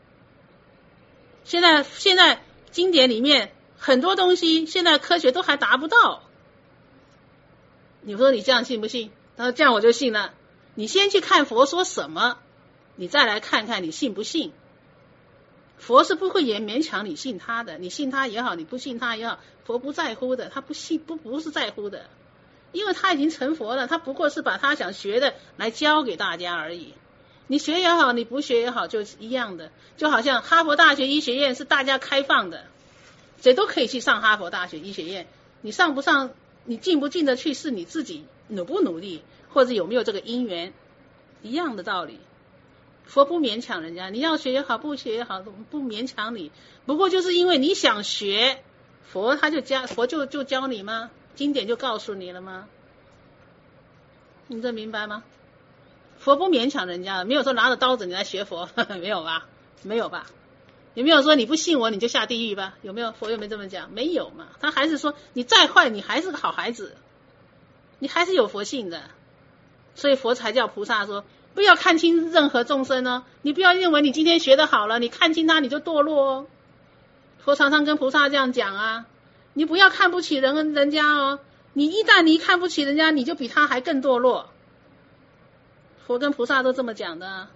现在现在经典里面很多东西，现在科学都还达不到。你说你这样信不信？他说这样我就信了。你先去看佛说什么，你再来看看你信不信。佛是不会也勉强你信他的，你信他也好，你不信他也好，佛不在乎的，他不信不不是在乎的，因为他已经成佛了，他不过是把他想学的来教给大家而已。你学也好，你不学也好，就是一样的。就好像哈佛大学医学院是大家开放的，谁都可以去上哈佛大学医学院，你上不上，你进不进得去，是你自己努不努力，或者有没有这个因缘，一样的道理。佛不勉强人家，你要学也好，不学也好，不勉强你。不过就是因为你想学，佛他就教，佛就就教你吗？经典就告诉你了吗？你这明白吗？佛不勉强人家，没有说拿着刀子你来学佛，呵呵，没有吧？没有吧？有没有说你不信我你就下地狱吧？有没有？佛有没有这么讲？没有嘛。他还是说你再坏，你还是个好孩子，你还是有佛性的。所以佛才叫菩萨说，不要看清任何众生哦，你不要认为你今天学得好了，你看清他你就堕落哦。佛常常跟菩萨这样讲啊，你不要看不起人人家哦，你一旦你看不起人家，你就比他还更堕落。佛跟菩萨都这么讲的啊。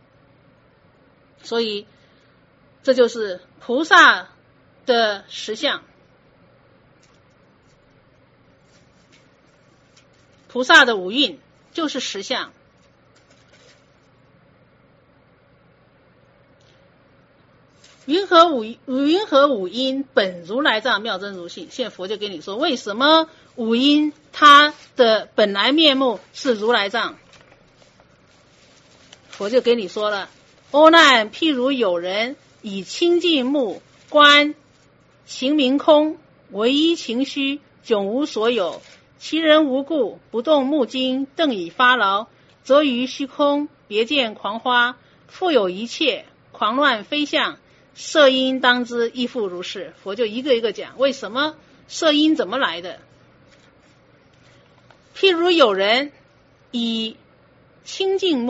所以这就是菩萨的实相，菩萨的五蕴就是实相。云何五云何五音本如来藏妙真如性。现在佛就跟你说，为什么五音它的本来面目是如来藏。佛就跟你说了，阿难，譬如有人以清净目观情明空，唯一情虚，迥无所有，其人无故，不动目睛，瞪以发劳，则于虚空，别见狂花，复有一切，狂乱非相，色音当知亦复如是。佛就一个一个讲，为什么色音怎么来的。譬如有人以清净目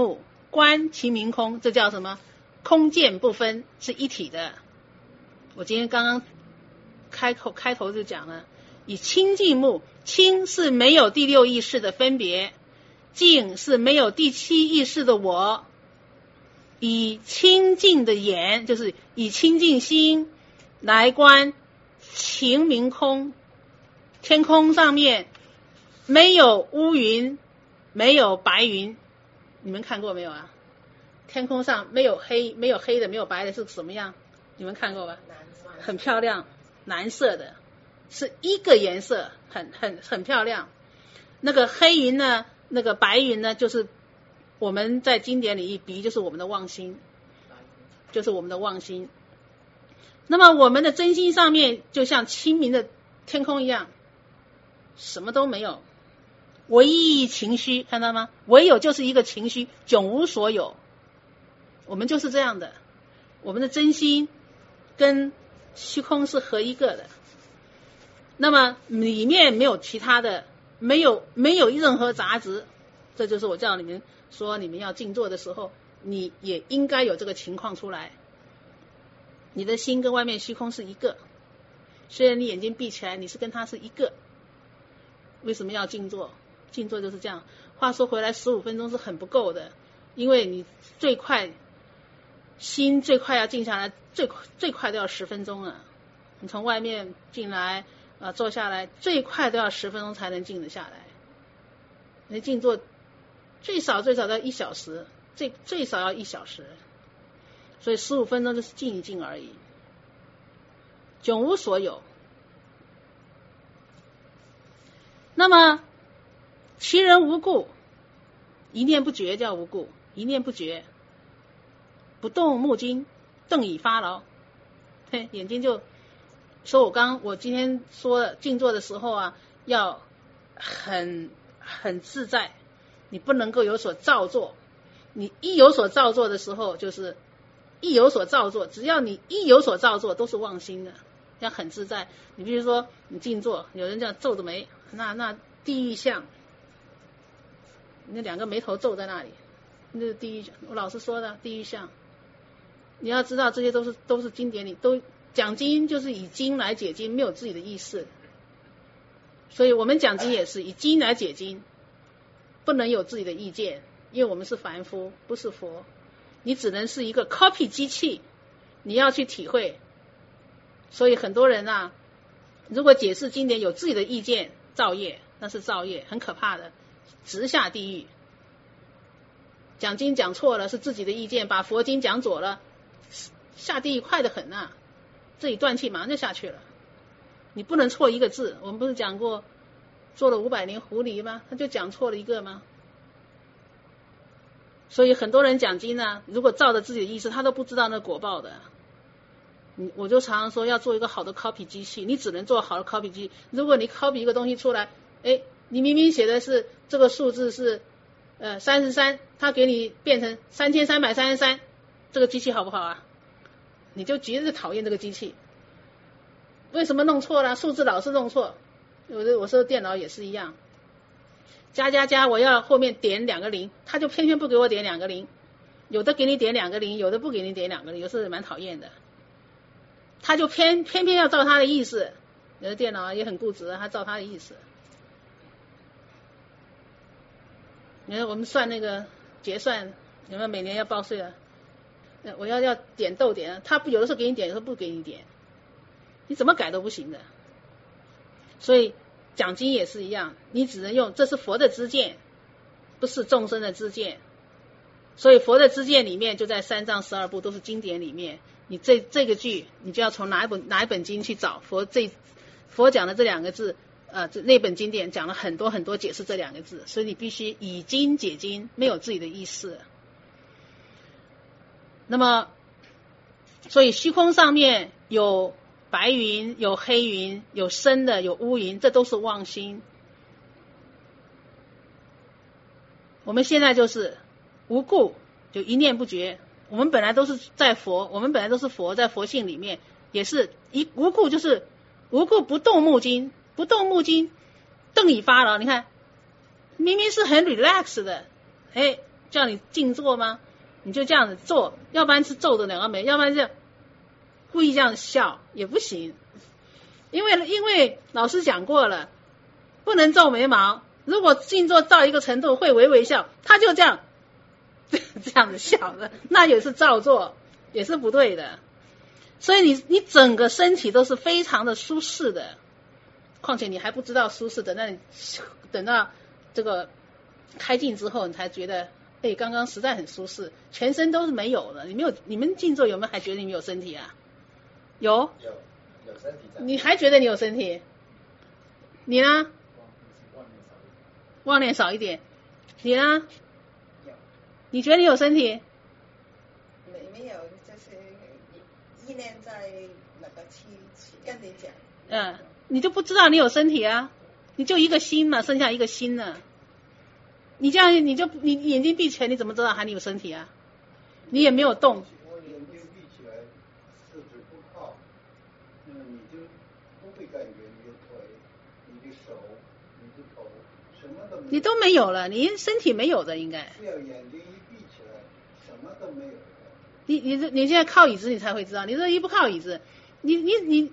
观其明空，这叫什么？空见不分，是一体的。我今天刚刚开口开头就讲了，以清净目，清是没有第六意识的分别，净是没有第七意识的我。以清净的眼，就是以清净心来观晴明空，天空上面没有乌云，没有白云，你们看过没有啊？天空上没有黑，没有黑的，没有白的，是什么样？你们看过吧？很漂亮，蓝色的，是一个颜色，很很很漂亮。那个黑云呢，那个白云呢，就是我们在经典里一比，就是我们的妄心，就是我们的妄心。那么我们的真心上面就像清明的天空一样，什么都没有，唯一情虚，看到吗？唯有就是一个情虚，迥无所有。我们就是这样的，我们的真心跟虚空是合一个的。那么里面没有其他的，没有没有任何杂质，这就是我叫你们说，你们要静坐的时候，你也应该有这个情况出来。你的心跟外面虚空是一个，虽然你眼睛闭起来，你是跟它是一个。为什么要静坐？静坐就是这样。话说回来，十五分钟是很不够的，因为你最快心最快要静下来，最最快都要十分钟了。你从外面进来，呃，坐下来，最快都要十分钟才能静得下来。你静坐最少最少都要一小时，最最少要一小时，所以十五分钟就是静一静而已，迥无所有。那么其人无故，一念不觉叫无故，一念不觉，不动目睛，瞪以发劳。嘿，眼睛就说我刚我今天说的静坐的时候啊，要很很自在，你不能够有所造作。你一有所造作的时候，就是一有所造作，只要你一有所造作，都是妄心的，要很自在。你比如说你静坐，有人这样皱着眉，那那地狱相，那两个眉头皱在那里，那是地狱。我老师说的地狱相。你要知道这些都是都是经典里都讲经，就是以经来解经，没有自己的意识。所以我们讲经也是以经来解经，不能有自己的意见，因为我们是凡夫，不是佛。你只能是一个 copy 机器，你要去体会。所以很多人啊，如果解释经典有自己的意见，造业，那是造业，很可怕的，直下地狱。讲经讲错了是自己的意见，把佛经讲左了，下地狱快得很啊，自己断气马上就下去了。你不能错一个字，我们不是讲过做了五百年狐狸吗？他就讲错了一个吗？所以很多人讲经呢，如果照着自己的意思，他都不知道那果报的。你我就常常说，要做一个好的 copy 机器，你只能做好的 copy 机。如果你 copy 一个东西出来，哎，你明明写的是这个数字是呃三十三，他给你变成三千三百三十三，这个机器好不好啊？你就绝对讨厌这个机器。为什么弄错了？数字老是弄错。有的我说电脑也是一样，加加加，我要后面点两个零，他就偏偏不给我点两个零，有的给你点两个零，有的不给你点两个零，有时候蛮讨厌的。他就偏偏偏要照他的意思，有的电脑也很固执，他照他的意思。你看我们算那个结算，有没有每年要报税了？我要要点逗点，他不有的时候给你点，有时候不给你点，你怎么改都不行的。所以讲经也是一样，你只能用，这是佛的知见，不是众生的知见。所以佛的知见里面就在三藏十二部都是经典里面，你这这个句你就要从哪一本哪一本经去找佛这佛讲的这两个字，呃，这那本经典讲了很多很多解释这两个字，所以你必须以经解经，没有自己的意识。那么，所以虚空上面有白云，有黑云，有深的，有乌云，这都是妄心。我们现在就是无故，就一念不觉。我们本来都是在佛，我们本来都是佛，在佛性里面也是一无故，就是无故不动目睛，不动目睛，瞪以发劳。你看，明明是很 relax 的，哎， 叫你静坐吗？你就这样子做，要不然是皱着两个眉，要不然就故意这样笑也不行。因为因为老师讲过了，不能皱眉毛。如果静坐到一个程度会微微笑，他就这样这样子笑的，那也是造作，也是不对的。所以你你整个身体都是非常的舒适的，况且你还不知道舒适的，那你等到这个开静之后，你才觉得，哎，刚刚实在很舒适，全身都是没有的。你没有，你们静坐有没有还觉得你们有身体啊？有， 有有身体在。 你还觉得你有身体？你呢？妄念少一点。你呢？ 有。 你觉得你有身体？ 没没有，就是意念在那个去去跟你讲。 嗯，你就不知道你有身体啊？你就一个心嘛，剩下一个心呢。你这样你就你眼睛闭起来，你怎么知道还你有身体啊？你也没有动。 我眼睛闭起来，四肢不靠，那么你就不会感觉你的腿、你的手、你的头什么都没有。 你都没有了，你身体没有的应该。 只要眼睛一闭起来，什么都没有了。 你你你现在靠椅子，你才会知道。你这一不靠椅子，你你你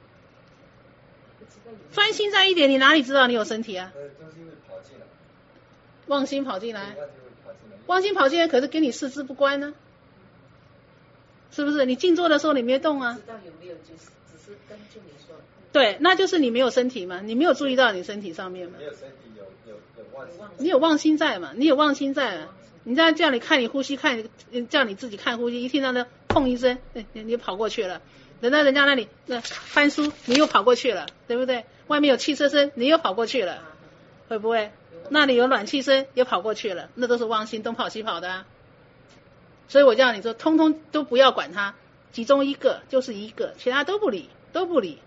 专心在一点，你哪里知道你有身体啊？ 呃，都是因为跑进来。 妄心跑进来， 对，跑进来。 妄心跑进来，可是跟你四肢不关呢、是不是？你静坐的时候你没动啊？ 知道有没有就是只是根据你说。 对，那就是你没有身体嘛，你没有注意到你身体上面嘛。 没有身体，有有有妄心。 你有妄心在嘛？你有妄心在嘛？你在叫你看你呼吸，看叫你自己看呼吸，一听到那砰一声，你你跑过去了。等到人家那里那翻书，你又跑过去了，对不对？外面有汽车声，你又跑过去了，会不会？那里有暖气声，也跑过去了，那都是妄心东跑西跑的啊。所以我叫你说，通通都不要管它，其中一个就是一个，其他都不理，都不理。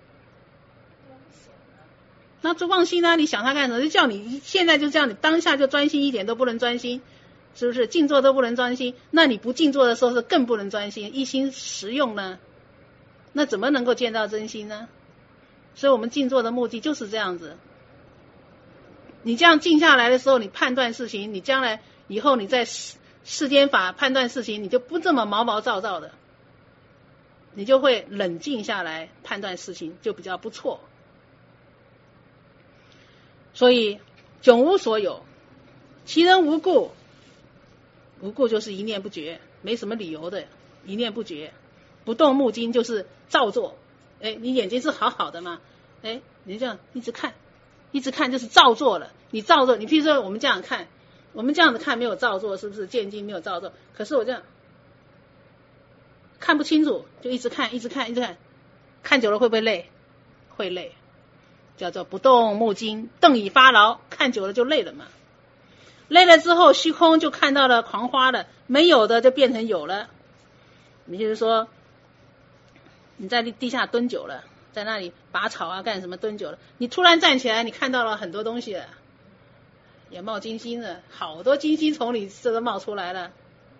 那这妄心呢？你想它干什么？就叫你现在就这样，你当下就专心一点都不能专心，是不是？静坐都不能专心，那你不静坐的时候是更不能专心，一心实用呢？那怎么能够见到真心呢？所以我们静坐的目的就是这样子。你这样静下来的时候，你判断事情，你将来以后你在世世间法判断事情，你就不这么毛毛躁躁的，你就会冷静下来判断事情，就比较不错。所以迥无所有，其人无故，无故就是一念不绝，没什么理由的，一念不绝。不动目睛就是造作，哎，你眼睛是好好的嘛，哎，你这样一直看，一直看就是造作了。你造作，你譬如说我们这样看，我们这样子看没有造作，是不是？见经没有造作，可是我这样看不清楚，就一直看，一直看，一直看，看久了会不会累？会累。叫做不动目睛，瞪以发劳，看久了就累了嘛。累了之后，虚空就看到了狂花了，没有的就变成有了。你就是说，你在地下蹲久了，在那里拔草啊干什么蹲久了，你突然站起来，你看到了很多东西了，也冒金星了，好多金星从你这都冒出来了。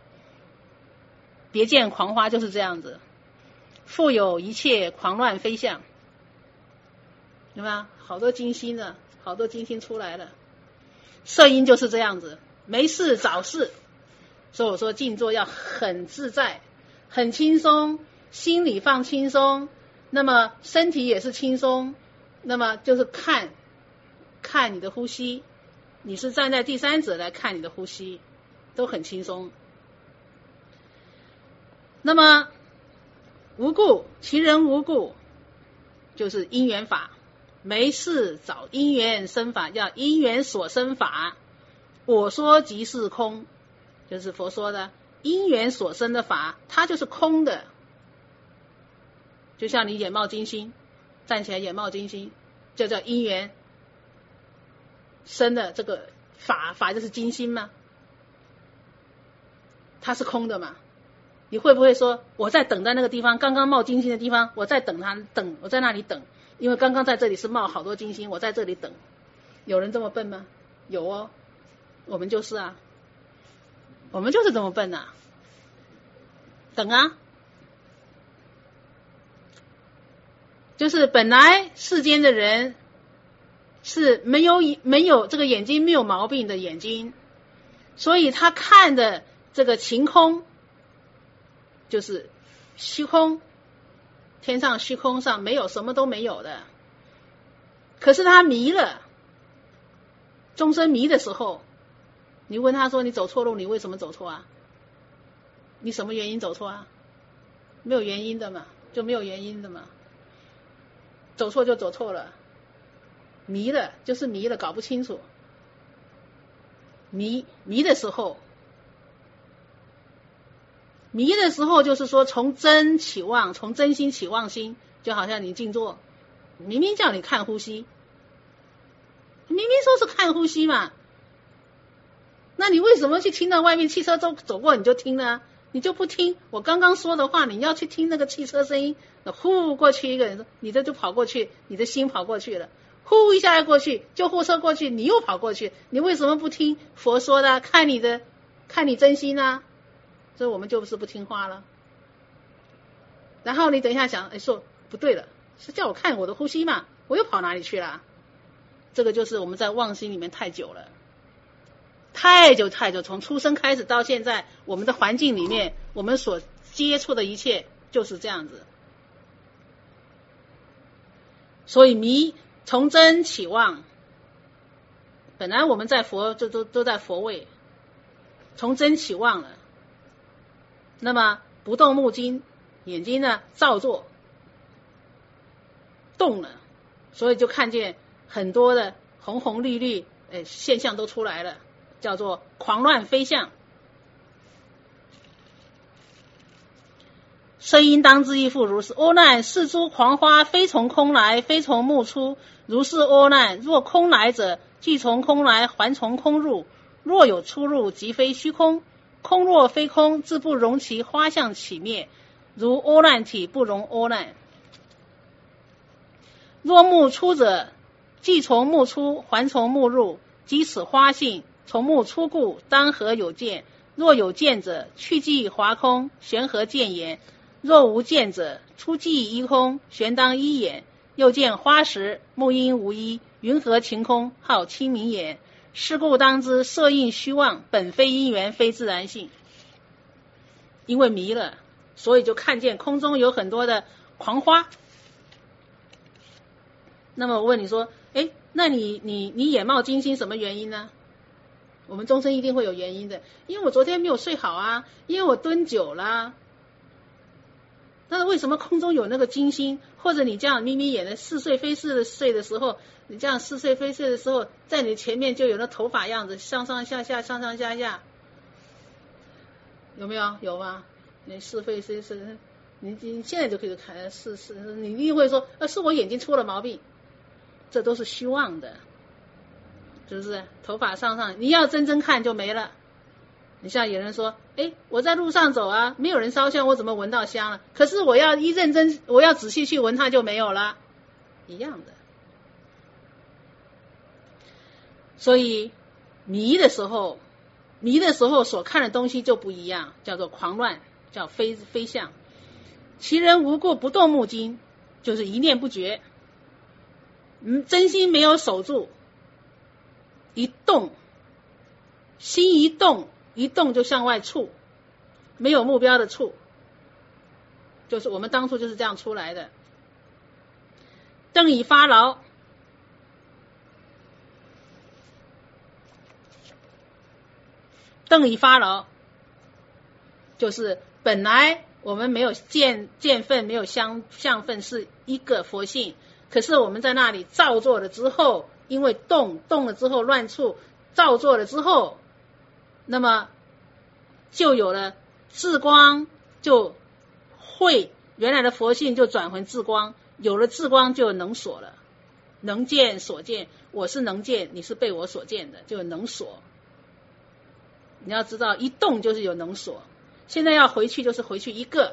别见狂花就是这样子，复有一切狂乱飞象。对吧？好多金星呢，好多金星出来了。色音就是这样子，没事找事。所以我说静坐要很自在，很轻松，心里放轻松，那么身体也是轻松，那么就是看，看你的呼吸，你是站在第三者来看你的呼吸，都很轻松。那么无故，其人无故，就是因缘法。没事找因缘生法，叫因缘所生法。我说即是空，就是佛说的因缘所生的法，它就是空的。就像你眼冒金星，站起来眼冒金星，就叫因缘生的这个法，法就是金星嘛，它是空的嘛。你会不会说我在等在那个地方，刚刚冒金星的地方，我在等它，等我在那里等，因为刚刚在这里是冒好多金星，我在这里等。有人这么笨吗？有哦，我们就是啊，我们就是这么笨啊，等啊，就是本来世间的人是没有没有这个眼睛没有毛病的眼睛， 所以他看的这个晴空就是虚空，天上虚空上没有，什么都没有的。可是他迷了，终身迷的时候，你问他说你走错路，你为什么走错啊？你什么原因走错啊？没有原因的嘛，就没有原因的嘛。走错就走错了，迷了就是迷了，搞不清楚。迷迷的时候，迷的时候就是说从真起妄，从真心起妄心，就好像你静坐，明明叫你看呼吸，明明说是看呼吸嘛，那你为什么去听到外面汽车走走过你就听呢？你就不听我刚刚说的话，你要去听那个汽车声音，呼过去一个人，你的就跑过去，你的心跑过去了，呼一下过去，救护车过去，你又跑过去，你为什么不听佛说的？看你的，看你真心啊！所以我们就是不听话了。然后你等一下想，哎，说不对了，是叫我看我的呼吸嘛，我又跑哪里去了？这个就是我们在妄心里面太久了。太久太久，从出生开始到现在，我们的环境里面，我们所接触的一切就是这样子。所以迷从真起妄，本来我们在佛就都都在佛位，从真起妄了。那么不动目睛，眼睛呢照做动了，所以就看见很多的红红绿绿，哎，现象都出来了。叫做狂乱非相，声音当知亦复如是。阿难，是诸狂花非从空来，非从目出，如是阿难。若空来者，即从空来，还从空入。若有出入，即非虚空。空若非空，自不容其花相起灭。如阿难体，不容阿难。若目出者，即从目出，还从目入，即此花性。从目出故，当何有见？若有见者，去即华空，玄何见言？若无见者，出即一空，玄当一眼。又见花实，目因无一，云何晴空？号清明眼。是故当知，色应虚妄，本非因缘，非自然性。因为迷了，所以就看见空中有很多的狂花。那么我问你说，哎，那你你你眼冒金星什么原因呢？我们终身一定会有原因的，因为我昨天没有睡好啊，因为我蹲久了。那为什么空中有那个金星？或者你这样眯眯眼的似睡非似的睡的时候，你这样似睡非睡的时候，在你前面就有那头发样子上上下下上上下下，有没有？有吗？你似非非是，你你现在就可以看是是，你一定会说，呃，是我眼睛出了毛病，这都是虚妄的。是不是头发上上？你要真真看就没了。你像有人说，哎，我在路上走啊，没有人烧香，我怎么闻到香了？可是我要一认真，我要仔细去闻，它就没有了，一样的。所以迷的时候，迷的时候所看的东西就不一样，叫做狂乱，叫非非相。其人无故不动目睛，就是一念不绝，嗯，真心没有守住。一动，心一动，一动就向外触，没有目标的触，就是我们当初就是这样出来的。灯已发劳，灯已发劳，就是本来我们没有见见分，没有相相分，是一个佛性，可是我们在那里造作了之后。因为动动了之后乱触，造作了之后，那么就有了智光，就会原来的佛性就转回智光，有了智光就有能所了，能见所见，我是能见，你是被我所见的，就有能所。你要知道，一动就是有能所，现在要回去就是回去一个，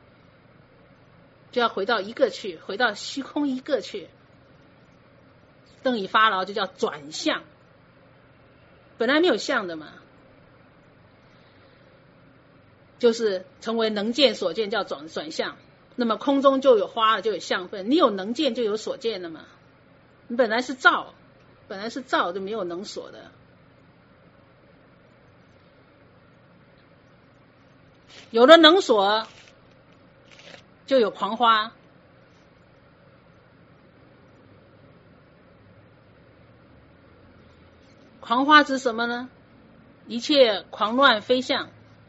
就要回到一个去，回到虚空一个去。灯已发劳就叫转向，本来没有相的嘛，就是成为能见所见叫转转向。那么空中就有花了，就有相分，你有能见就有所见了嘛。你本来是照，本来是照就没有能所的。 有了能所，就有狂花。狂花指什么呢？一切狂乱非相。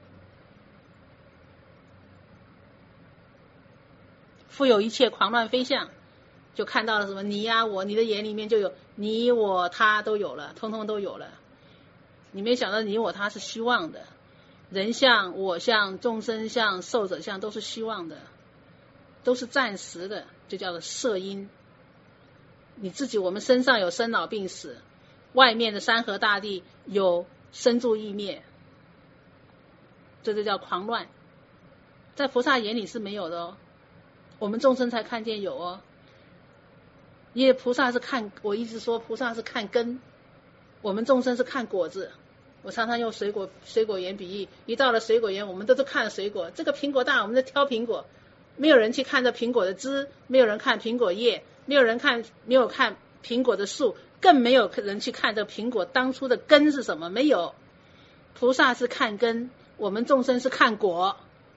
复有一切狂乱非相，就看到了什么？你呀、我，你的眼里面就有你我他都有了，通通都有了。你没想到你我他是虚妄的，人相、我相、众生相、寿者相都是虚妄的，都是暂时的，就叫做色因。你自己，我们身上有生老病死，外面的山河大地有生住异灭，这就叫狂乱。在菩萨眼里是没有的哦，我们众生才看见有哦。因为菩萨是看，我一直说菩萨是看根，我们众生是看果子。我常常用水果水果园比喻，一到了水果园，我们都是看水果，这个苹果大，我们在挑苹果，没有人去看这苹果的枝，没有人看苹果叶，没有人看没有看苹果的树，更没有人去看这苹果当初的根是什么，没有。菩萨是看根，我们众生是看果。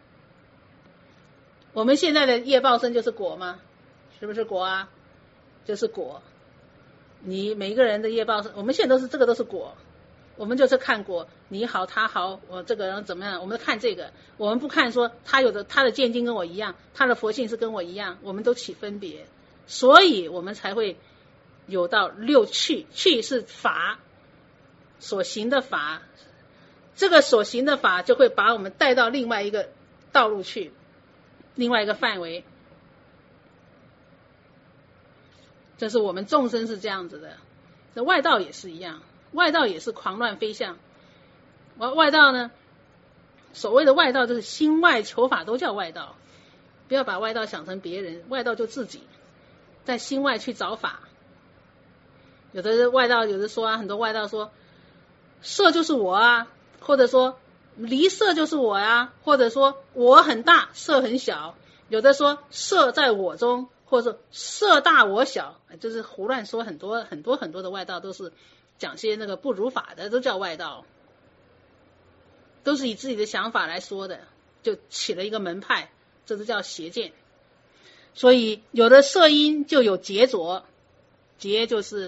我们现在的业报身就是果吗？是不是果啊？就是果。你每一个人的业报身，我们现在都是这个都是果，我们就是看果，你好他好，我这个人怎么样，我们看这个，我们不看说他有的他的见经跟我一样，他的佛性是跟我一样，我们都起分别，所以我们才会有到六趣，趣是法所行的法，这个所行的法就会把我们带到另外一个道路去，另外一个范围。这是我们众生是这样子的，那外道也是一样，外道也是狂乱非相。外道呢，所谓的外道就是心外求法都叫外道，不要把外道想成别人，外道就自己在心外去找法。有的外道有的说啊，很多外道说色就是我啊，或者说离色就是我呀、啊，或者说我很大色很小，有的说色在我中，或者说色大我小，就是胡乱说，很多很多很多的外道都是讲些那个不如法的，都叫外道，都是以自己的想法来说的，就起了一个门派，这都叫邪见。所以有的色因就有劫浊，劫就是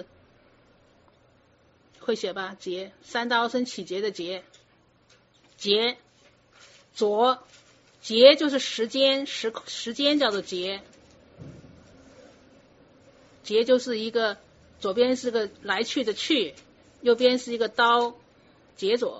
会写吧，劫三大阿僧起劫的劫，劫浊，劫就是时间，时时间叫做劫，劫就是一个左边是个来去的去，右边是一个刀，劫浊，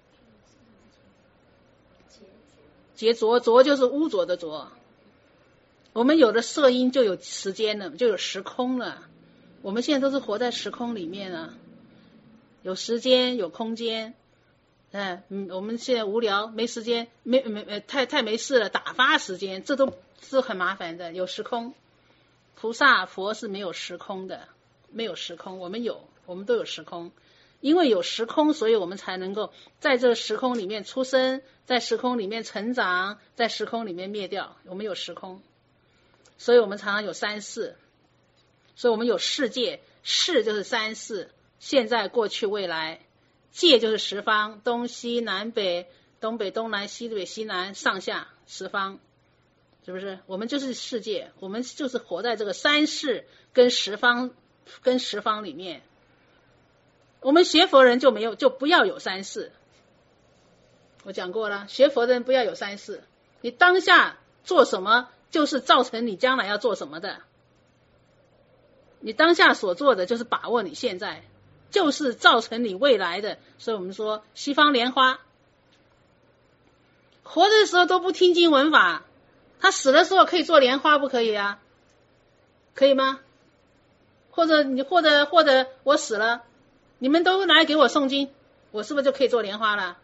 劫浊，浊就是污浊的浊。我们有了色因就有时间了，就有时空了。我们现在都是活在时空里面啊，有时间有空间。嗯嗯，我们现在无聊没时间，没没没太太没事了，打发时间，这都是很麻烦的。有时空，菩萨佛是没有时空的，没有时空，我们有，我们都有时空。因为有时空，所以我们才能够在这个时空里面出生，在时空里面成长，在时空里面灭掉。我们有时空，所以我们常常有三世，所以我们有世界，世就是三世，现在过去未来，界就是十方，东西南北，东北东南西北西南上下十方，是不是？我们就是世界，我们就是活在这个三世跟十方跟十方里面。我们学佛人就没有，就不要有三世。我讲过了，学佛的人不要有三世，你当下做什么就是造成你将来要做什么的，你当下所做的就是把握你现在，就是造成你未来的。所以我们说西方莲花活的时候都不听经闻法，他死的时候可以做莲花，不可以啊？可以吗？或者你或者或者我死了，你们都来给我诵经，我是不是就可以做莲花了？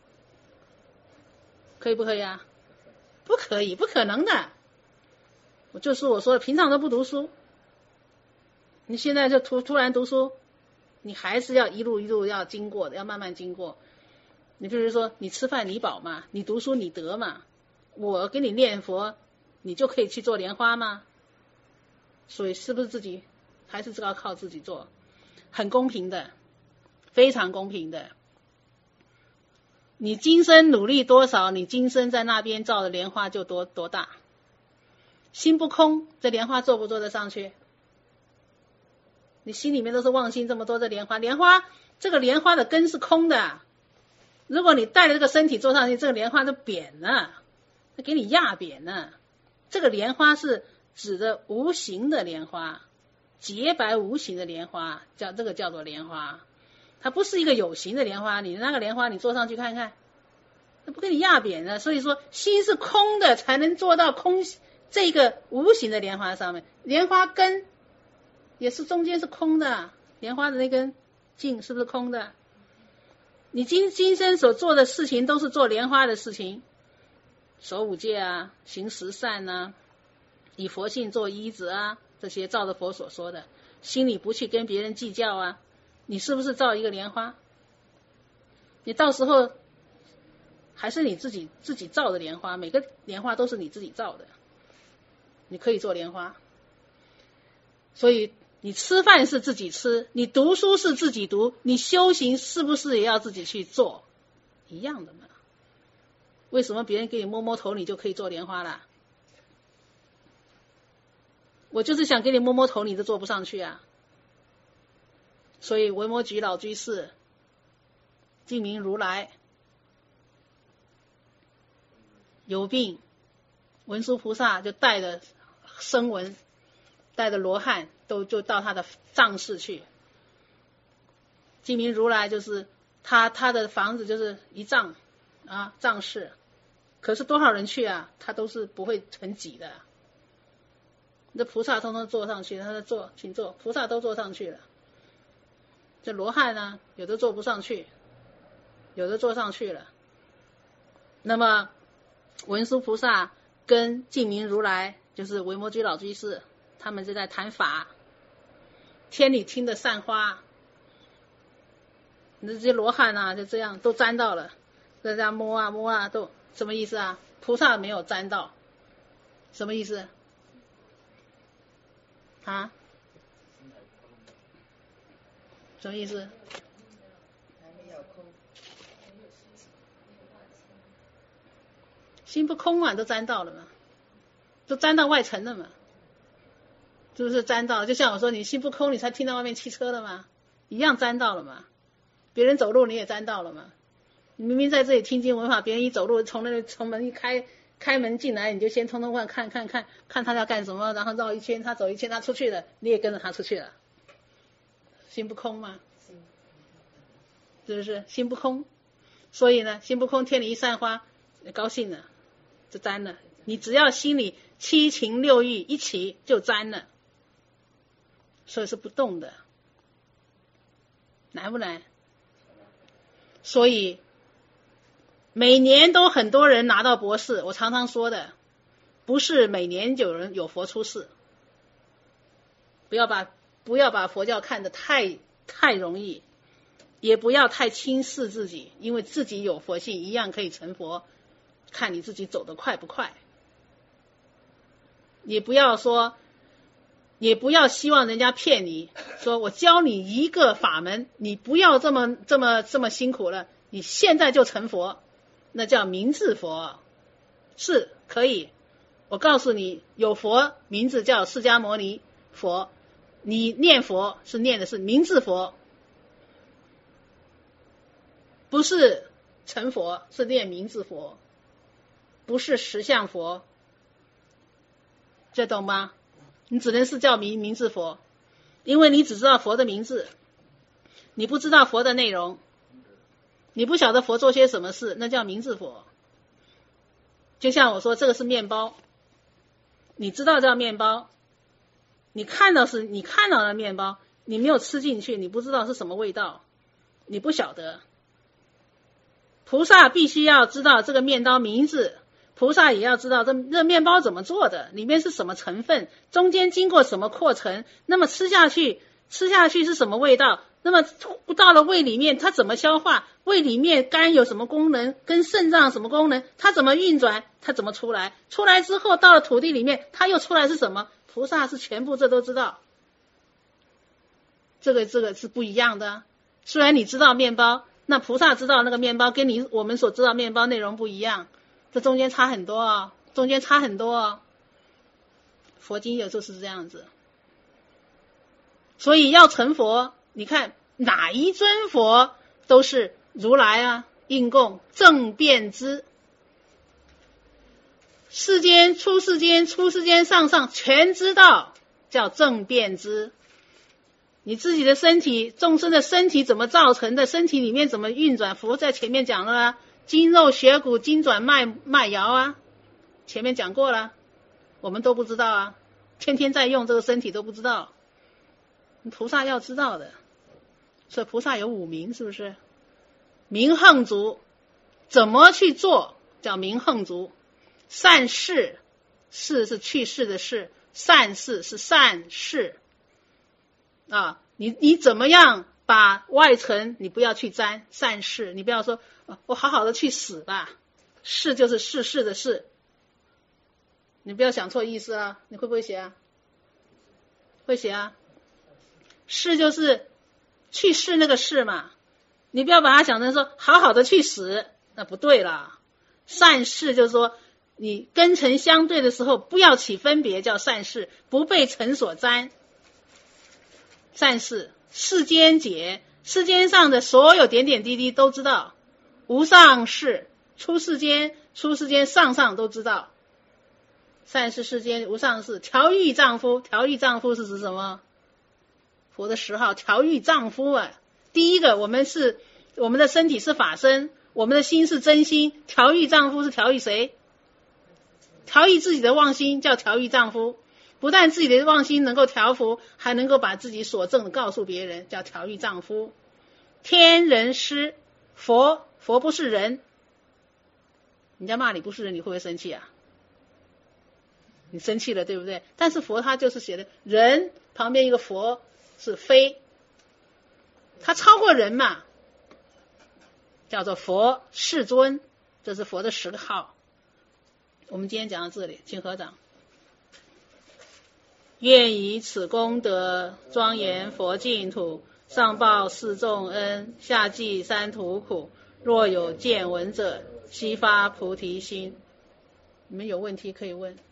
可以不可以啊？不可以，不可能的。我就是我说的，平常都不读书，你现在就突突然读书，你还是要一路一路要经过的，要慢慢经过。你比如说，你吃饭你饱嘛，你读书你得嘛，我给你念佛，你就可以去做莲花吗？所以是不是自己还是要靠自己做？很公平的，非常公平的。 你今生努力多少，你今生在那边造的莲花就多多大。心不空，这莲花做不做得上去？你心里面都是妄心这么多，这莲花，莲花这个莲花的根是空的。如果你带着这个身体做上去，这个莲花就扁了，它给你压扁了。这个莲花是指的无形的莲花，洁白无形的莲花，叫这个叫做莲花。它不是一个有形的莲花，你那个莲花你坐上去看看，它不给你压扁了。所以说心是空的，才能做到空这个无形的莲花上面。莲花根也是中间是空的，莲花的那根茎是不是空的？你今今生所做的事情都是做莲花的事情，守五戒啊，行十善啊，以佛性做依止啊，这些照着佛所说的，心里不去跟别人计较啊，你是不是造一个莲花？你到时候还是你自己自己造的莲花，每个莲花都是你自己造的，你可以做莲花。所以你吃饭是自己吃，你读书是自己读，你修行是不是也要自己去做？一样的嘛。为什么别人给你摸摸头你就可以做莲花了？我就是想给你摸摸头你都做不上去啊。所以维摩诘老居士、净明如来有病，文殊菩萨就带着声闻带着罗汉都就到他的藏室去。净明如来就是他他的房子就是一藏啊藏室，可是多少人去啊，他都是不会很挤的。这菩萨通通坐上去，他在坐，请坐，菩萨都坐上去了。这罗汉呢，有的坐不上去，有的坐上去了。那么文殊菩萨跟净明如来，就是维摩诘老居士，他们就在谈法，天里听的散花，那这些罗汉啊就这样都沾到了，在这样摸啊摸啊，都什么意思啊？菩萨没有沾到，什么意思啊？什么意思？ 还没有空， 心不空啊，都沾到了嘛，都沾到外层了嘛，是不是沾到？就像我说，你心不空，你才听到外面汽车了嘛，一样沾到了嘛。别人走路你也沾到了嘛。你明明在这里听经闻法，别人一走路从那里从门一开开门进来，你就先通通看看看看看他要干什么，然后绕一圈，他走一圈，他出去了，你也跟着他出去了。心不空嘛，是不是心不空？所以呢，心不空，天里一散花，高兴了就沾了。你只要心里七情六欲一起就沾了，所以是不动的，难不难？所以每年都很多人拿到博士，我常常说的，不是每年有人有佛出世，不要把不要把佛教看得太太容易，也不要太轻视自己，因为自己有佛性一样可以成佛，看你自己走得快不快。也不要说，也不要希望人家骗你，说我教你一个法门，你不要这么这么这么辛苦了，你现在就成佛，那叫明智佛，是可以。我告诉你，有佛名字叫释迦牟尼佛，你念佛是念的是明智佛，不是成佛，是念明智佛，不是实相佛，这懂吗？你只能是叫明明智佛，因为你只知道佛的名字，你不知道佛的内容，你不晓得佛做些什么事，那叫明智佛。就像我说这个是面包，你知道叫面包，你看到是你看到了面包，你没有吃进去，你不知道是什么味道，你不晓得。菩萨必须要知道这个面包名字，菩萨也要知道这这面包怎么做的，里面是什么成分，中间经过什么过程，那么吃下去吃下去是什么味道，那么到了胃里面它怎么消化，胃里面肝有什么功能，跟肾脏什么功能，它怎么运转，它怎么出来，出来之后到了土地里面它又出来是什么，菩萨是全部这都知道。这个这个是不一样的，虽然你知道面包， 那菩萨知道那个面包跟你我们所知道面包内容不一样，这中间差很多啊，中间差很多啊。佛经有时候是这样子，所以要成佛，你看哪一尊佛都是如来啊，应供正遍知，世间出世间出世间上上全知道，叫正遍知。你自己的身体，众生的身体怎么造成的，身体里面怎么运转，佛在前面讲了啊，筋肉血骨筋转脉脉摇啊，前面讲过了，我们都不知道啊，天天在用这个身体都不知道，菩萨要知道的。所以菩萨有五明，是不是？明行足，怎么去做叫明行足。善事，事是去世的事，善事是善事啊，你你怎么样把外尘你不要去沾，善事你不要说、啊、我好好的去死吧，事就是世事的事，你不要想错意思啊，你会不会写啊？会写啊。事就是去世那个事嘛，你不要把它想成说好好的去死，那不对啦。善事就是说你跟尘相对的时候不要起分别，叫善事，不被尘所沾。善事世间解，世间上的所有点点滴滴都知道。无上士，出世间出世间上上都知道。善事世间无上士，调御丈夫，调御丈夫是指什么？佛的十号调御丈夫啊。第一个，我们是我们的身体是法身，我们的心是真心，调御丈夫是调御谁？调御自己的妄心叫调御丈夫，不但自己的妄心能够调伏，还能够把自己所证的告诉别人，叫调御丈夫。天人师，佛佛不是人，人家骂你不是人，你会不会生气啊？你生气了对不对？但是佛他就是写的人旁边一个佛是非，他超过人嘛，叫做佛世尊，这是佛的十个号。我们今天讲到这里，请合掌。愿以此功德庄严佛净土，上报四重恩，下济三途苦。若有见闻者，悉发菩提心。你们有问题可以问。